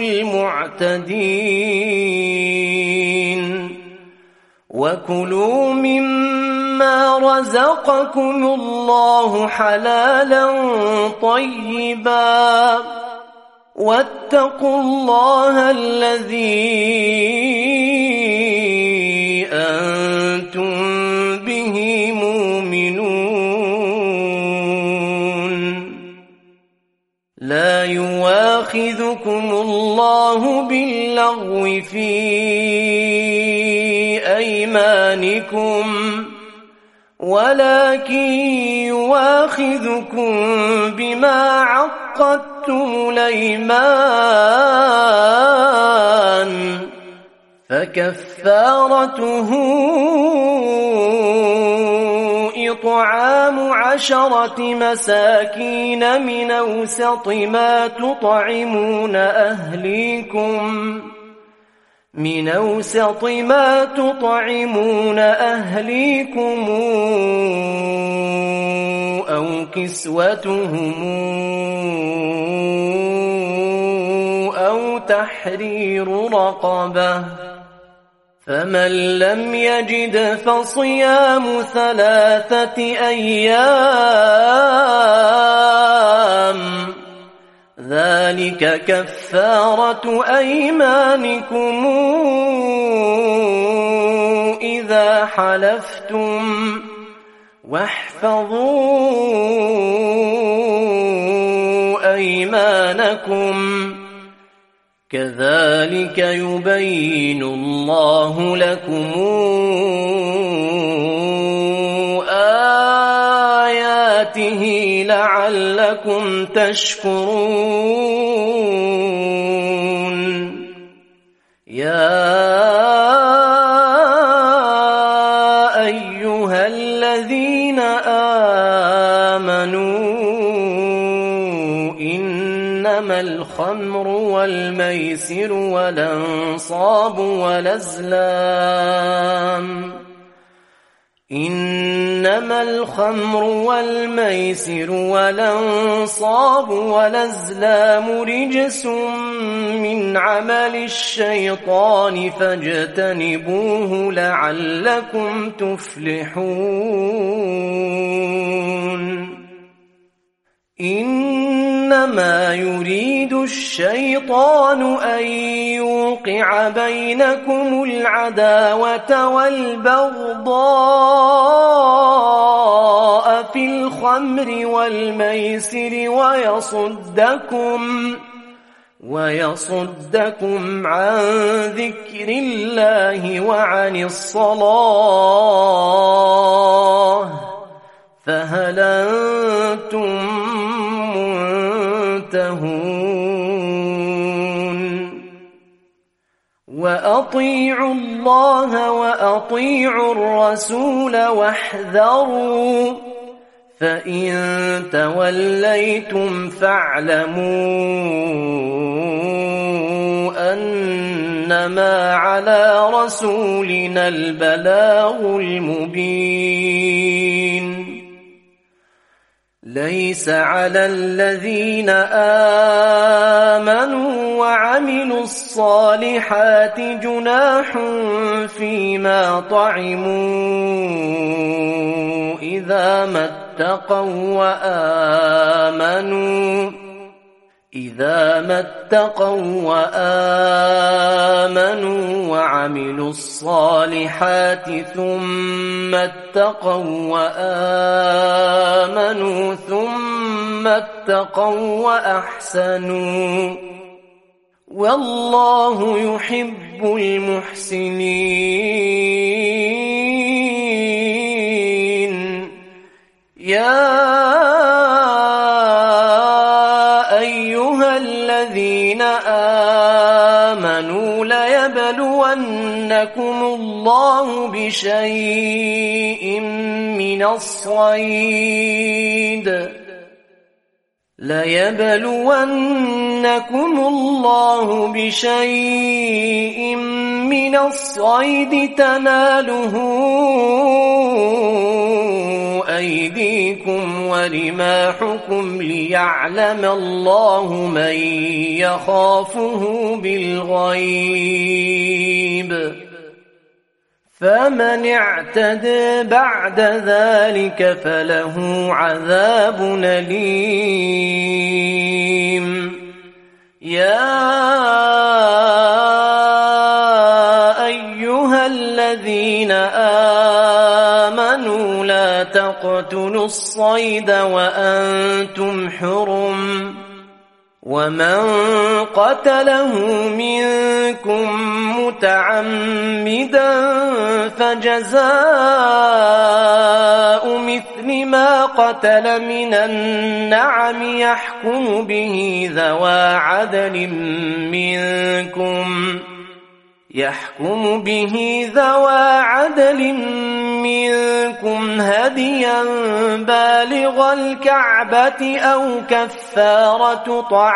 المعتدين وكلوا مما رزقكم الله حلالا طيبا واتقوا الله الذي أنتم به مؤمنون لا يواخذكم الله باللغو في أيمانكم ولكن يواخذكم بما عقدتم الأيمان فكفارته إطعام 10 مساكين من أوسط ما تطعمون أهليكم أو كسوتهم أو تحرير رقبة فمن لم يجد فصيام 3 أيام ذلك كفارة أيمانكم إذا حلفتم واحفظوا أيمانكم كذلك يبين الله لكم آياته لعلكم تشكرون يا أيها الذين آمنوا إنما الخمر والميسر والأنصاب والأزلام رجس من عمل الشيطان فاجتنبوه لعلكم تفلحون إنما يريد الشيطان أن يوقع بينكم العداوة والبغضاء في الخمر والميسر ويصدكم عن ذكر الله وعن الصلاة فهل أنتم منتهون وأطيعوا الله وأطيعوا الرسول واحذروا فإن توليتم فاعلموا إنما على رسولنا البلاغ المبين ليس على الذين آمنوا وعملوا الصالحات جناح فيما طعموا إذا ما اتقوا وآمنوا وعملوا الصالحات ثم اتقوا وآمنوا ثم اتقوا وأحسنوا والله يحب المحسنين. يا أيها الذين آمنوا ليبلونكم الله بشيء من الصيد تناله أيديكم ورماحكم ليعلم الله من يخافه بالغيب فمن اعتدى بعد ذلك فله عذاب أليم. يا أيها الذين آمنوا لا تقتلوا الصيد وأنتم حرم ومن قتله منكم متعمدا فجزاء مثل ما قتل من النعم يحكم به ذوى عدل منكم هديا بالغ الكعبة أو كفارة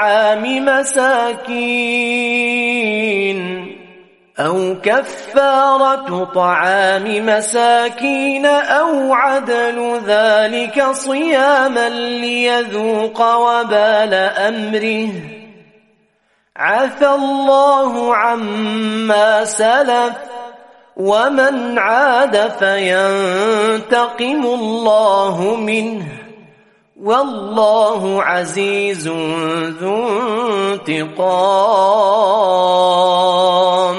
طعام مساكين أو عدل ذلك صياما ليذوق وبال أمره عفى الله عما سلف ومن عاد فينتقم الله منه والله عزيز ذو انتقام.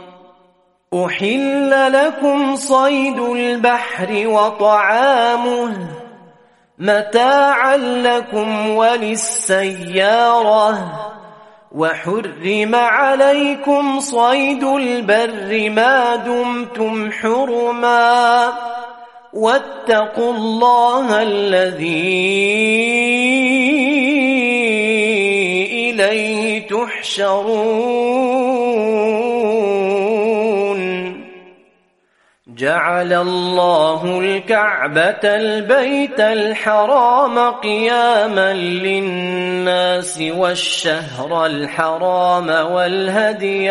أحل لكم صيد البحر وطعامه متاعا لكم وللسيارة وحرم عليكم صيد البر ما دمتم حرما واتقوا الله الذي إليه تحشرون. جعل الله الكعبة البيت الحرام قياما للناس والشهر الحرام والهدي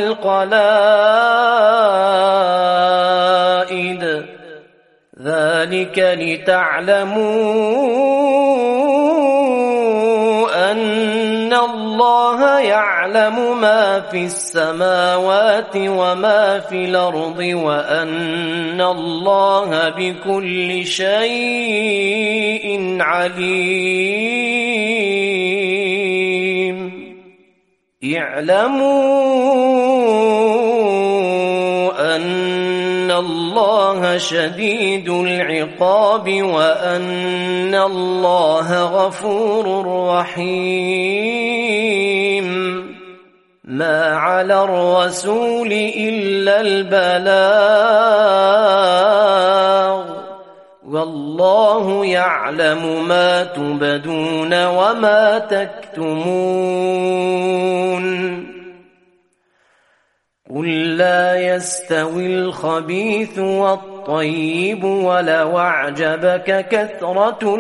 والقلائد ذلك لتعلموا أن الله يعلم ما في السماوات وما في الأرض وأن الله بكل شيء عليم. اعلموا أن الله شديد العقاب وأن الله غفور رحيم. ما على الرسول إلا البلاغ والله يعلم ما تبدون وما تكتمون. قل لا يستوي الخبيث والطيب ولو أعجبك كثرة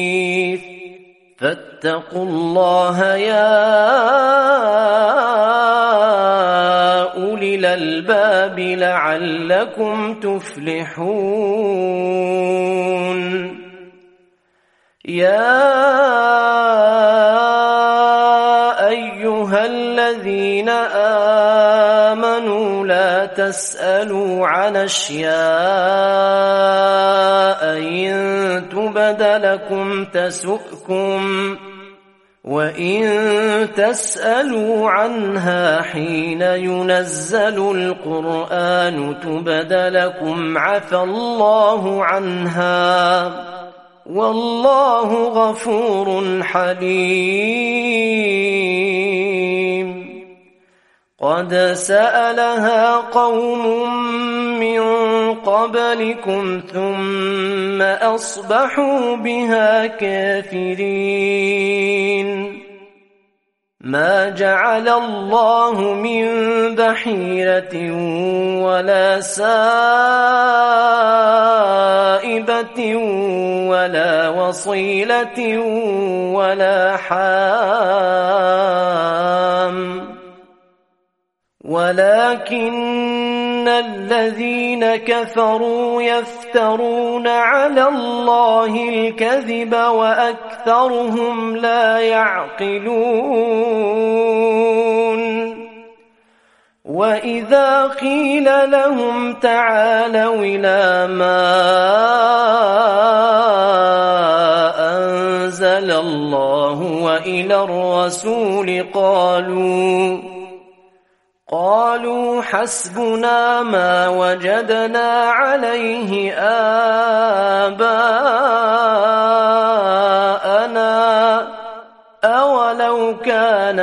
الخبيث فاتقوا الله يا الألباب لعلكم تفلحون يا أيها الذين آمنوا لا تسألوا عن أشياء إن تبد لكم تسؤكم وإن تسألوا عنها حين ينزل القرآن تبد لكم عفى الله عنها والله غفور حليم قد سألها قوم من قبلكم ثم أصبحوا بها كافرين ما جعل الله من بحيرة ولا سائبة ولا وصيلة ولا حام ولكن الذين كفروا يفترون على الله الكذب وأكثرهم لا يعقلون وإذا قيل لهم تعالوا إلى ما أنزل الله وإلى الرسول قالوا حسبنا ما وجدنا عليه آباءنا أولو كان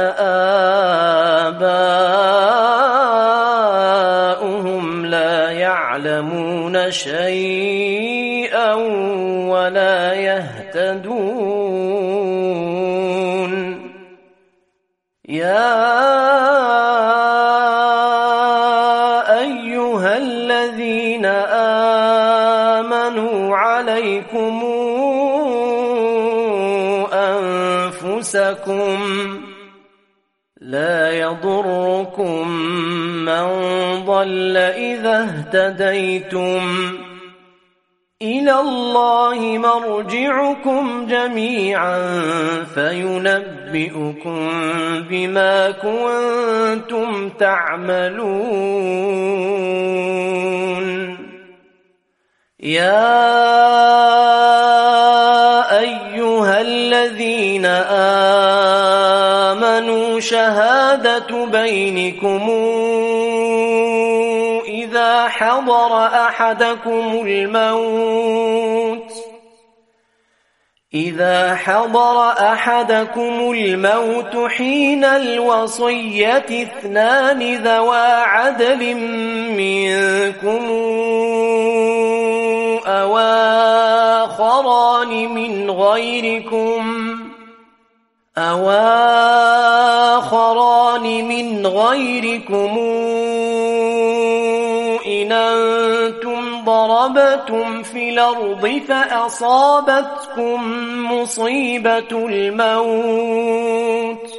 آباؤهم لا يعلمون شيئا ولا يهتدون يا أيها الذين آمنوا عليكم أنفسكم لا يضركم من ضل إذا اهتديتم إلى الله مرجعكم جميعا فينبئكم بما كنتم تعملون يا أيها الذين آمنوا شهادة بينكم إذا حضر أحدكم الموت حين الوصية اثنان ذوى عدل منكم أو آخران من غيركم إن أنتم ضربتم في الأرض فأصابتكم مصيبة الموت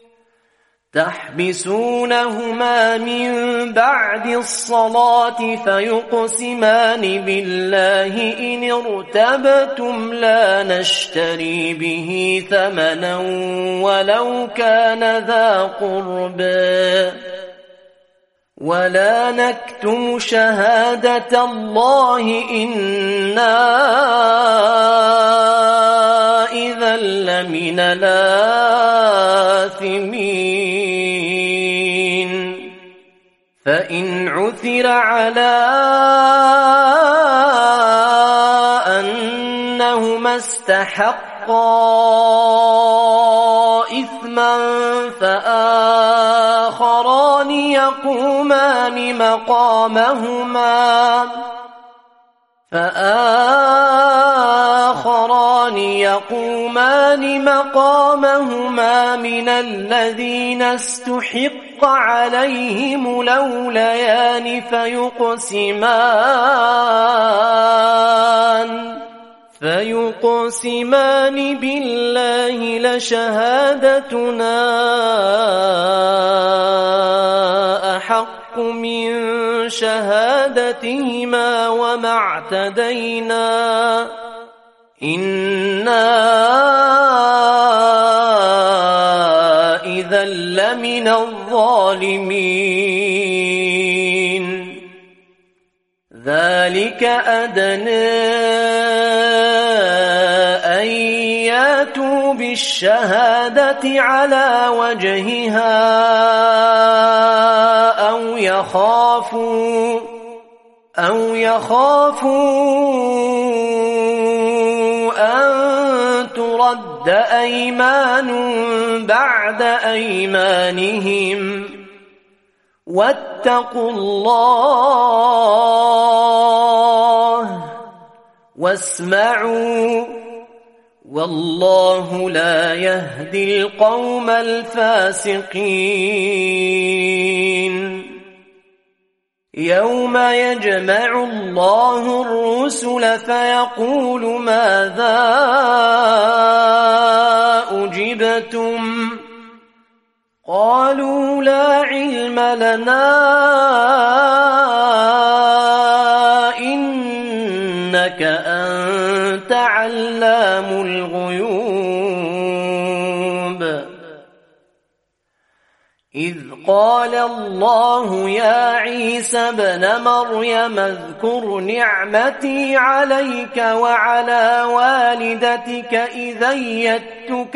تحبسونهما من بعد الصلاة فيقسمان بالله إن ارتبتم لا نشتري به ثمنا ولو كان ذا قربى ولا نكتم شهادة الله إنا إذا لمن الآثمين فإن عثر على أنهما استحقا إثما فآخران يقومان مقامهما من الذين استحق عليهم الأوليان فيقسمان بالله لشهادتنا أحق الحق من شهادتهما وما اعتدينا إنا إذا لمن الظالمين ذلك أدنى أن ياتوا بالشهادة على وجهها أو يخافوا أن ترد أيمان بعد أيمانهم واتقوا الله واسمعوا والله لا يهدي القوم الفاسقين يوم يجمع الله الرسل فيقول ماذا أجبتم قالوا لا علم لنا إنك أنت علام الغيوب إذ قال الله يا عيسى ابن مريم اذكر نعمتي عليك وعلى والدتك إذ أيدتك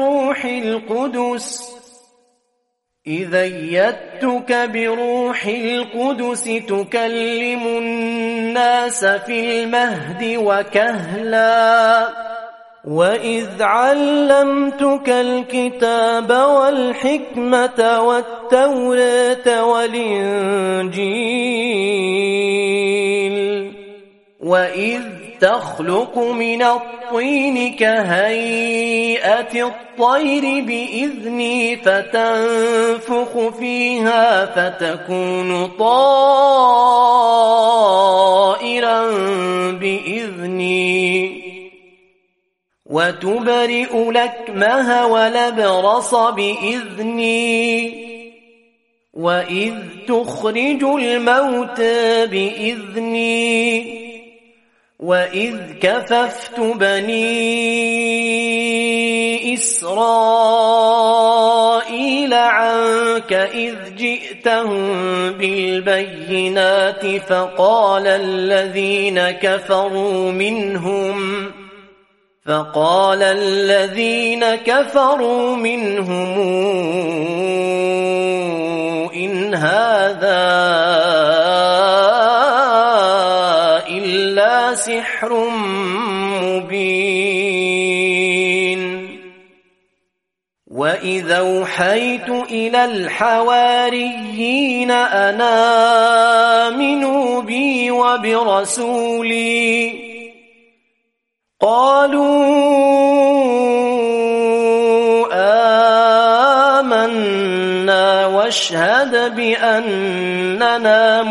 بروح القدس تكلم الناس في المهد وكهلا وإذ علمتك الكتاب والحكمة والتوراة والإنجيل وإذ تخلق من الطين كهيئة الطير بإذني فتنفخ فيها فتكون طائرا بإذني وتبرئ الأكمه والأبرص بإذني وإذ تخرج الموتى بإذني وإذ كففت بني إسرائيل عنك إذ جئتهم بالبينات فقال الذين كفروا منهم إن هذا إلا سحر مبين وإذا أوحيت إلى الحواريين أن آمنوا بي وبرسولي قالوا آمنا واشهد بأننا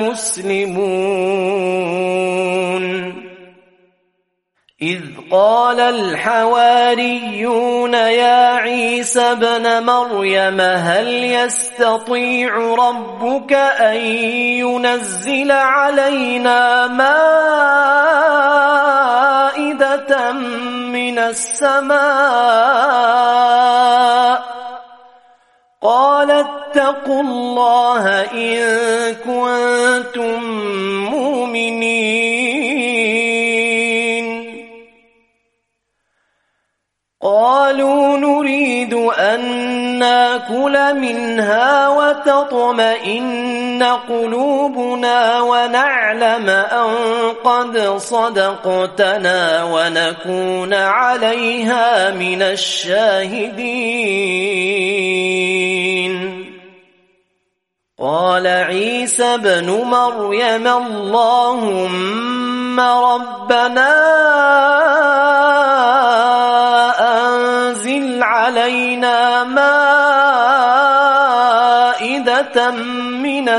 مسلمون إذ قال الحواريون يا عيسى ابن مريم هل يستطيع ربك أن ينزل علينا مائدة من السماء قال اتقوا الله إن كنتم مؤمنين قالوا نريد أن ناكل منها وتطمئن قلوبنا ونعلم أن قد صدقتنا ونكون عليها من الشاهدين قال عيسى ابن مريم اللهم ربنا أنزل علينا مائدة من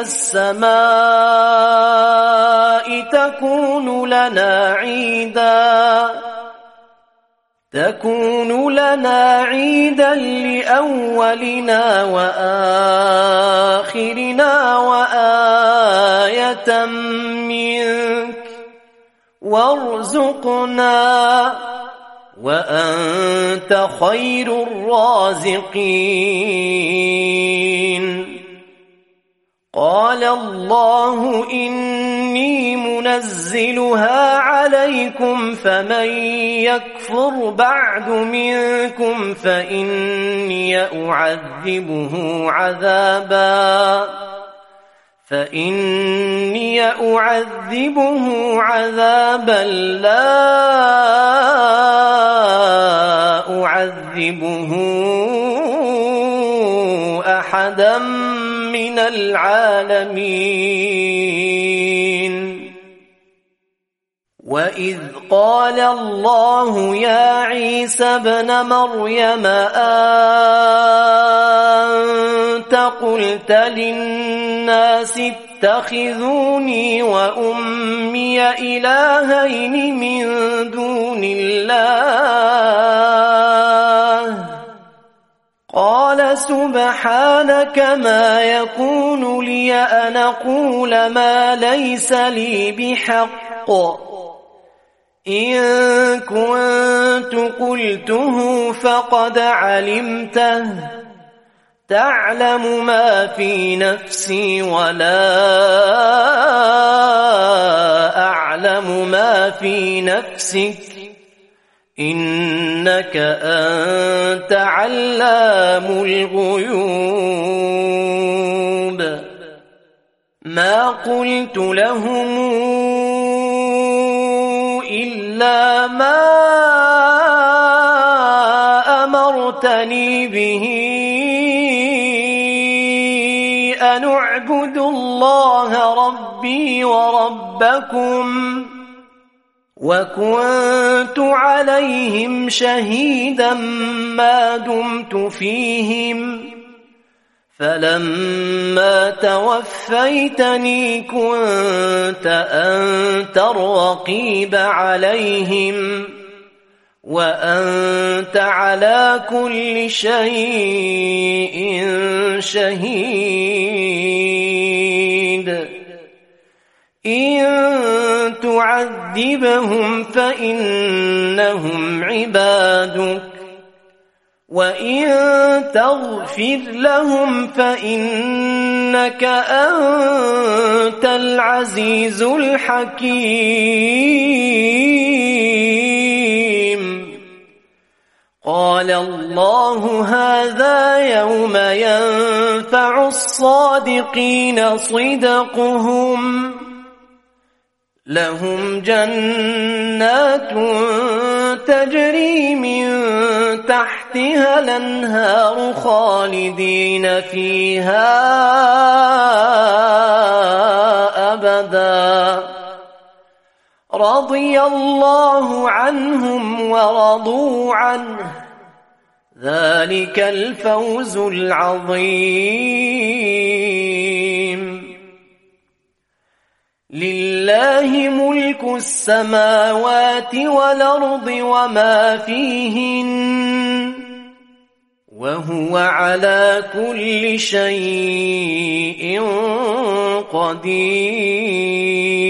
السماء تكون لنا عيدا تكون لنا عيدا لأولنا وآخرنا وآية منك وارزقنا وأنت خير الرازقين. قال الله إني منزلها عليكم فمن يكفر بعد منكم فإني أعذبه عذابا لا أعذبه أحدا من العالمين. وإذ قال الله يا عيسى ابن مريم أنت قلت للناس اتخذوني وأمي إلهين من دون الله قال سبحانك ما يكون لي أن أقول ما ليس لي بحق إن كنت قلته فقد علمته تعلم ما في نفسي ولا أعلم ما في نفسك إنك أنت علام الغيوب. ما قلت لهم إلا ما أمرتني به أن اعبدوا الله ربي وربكم وكنت عليهم شهيدا ما دمت فيهم فلما توفيتني كنت أنت الرقيب عليهم وأنت على كل شيء شهيد. إن تعذبهم فإنهم عبادك وإن تغفر لهم فإنك أنت العزيز الحكيم. قال الله هذا يوم ينفع الصادقين صدقهم لهم جنات تجري من تحتها الأنهار خالدين فيها أبدا رضي الله عنهم ورضوا عنه ذلك الفوز العظيم. لله ملك السماوات والأرض وما فيهن وهو على كل شيء قدير.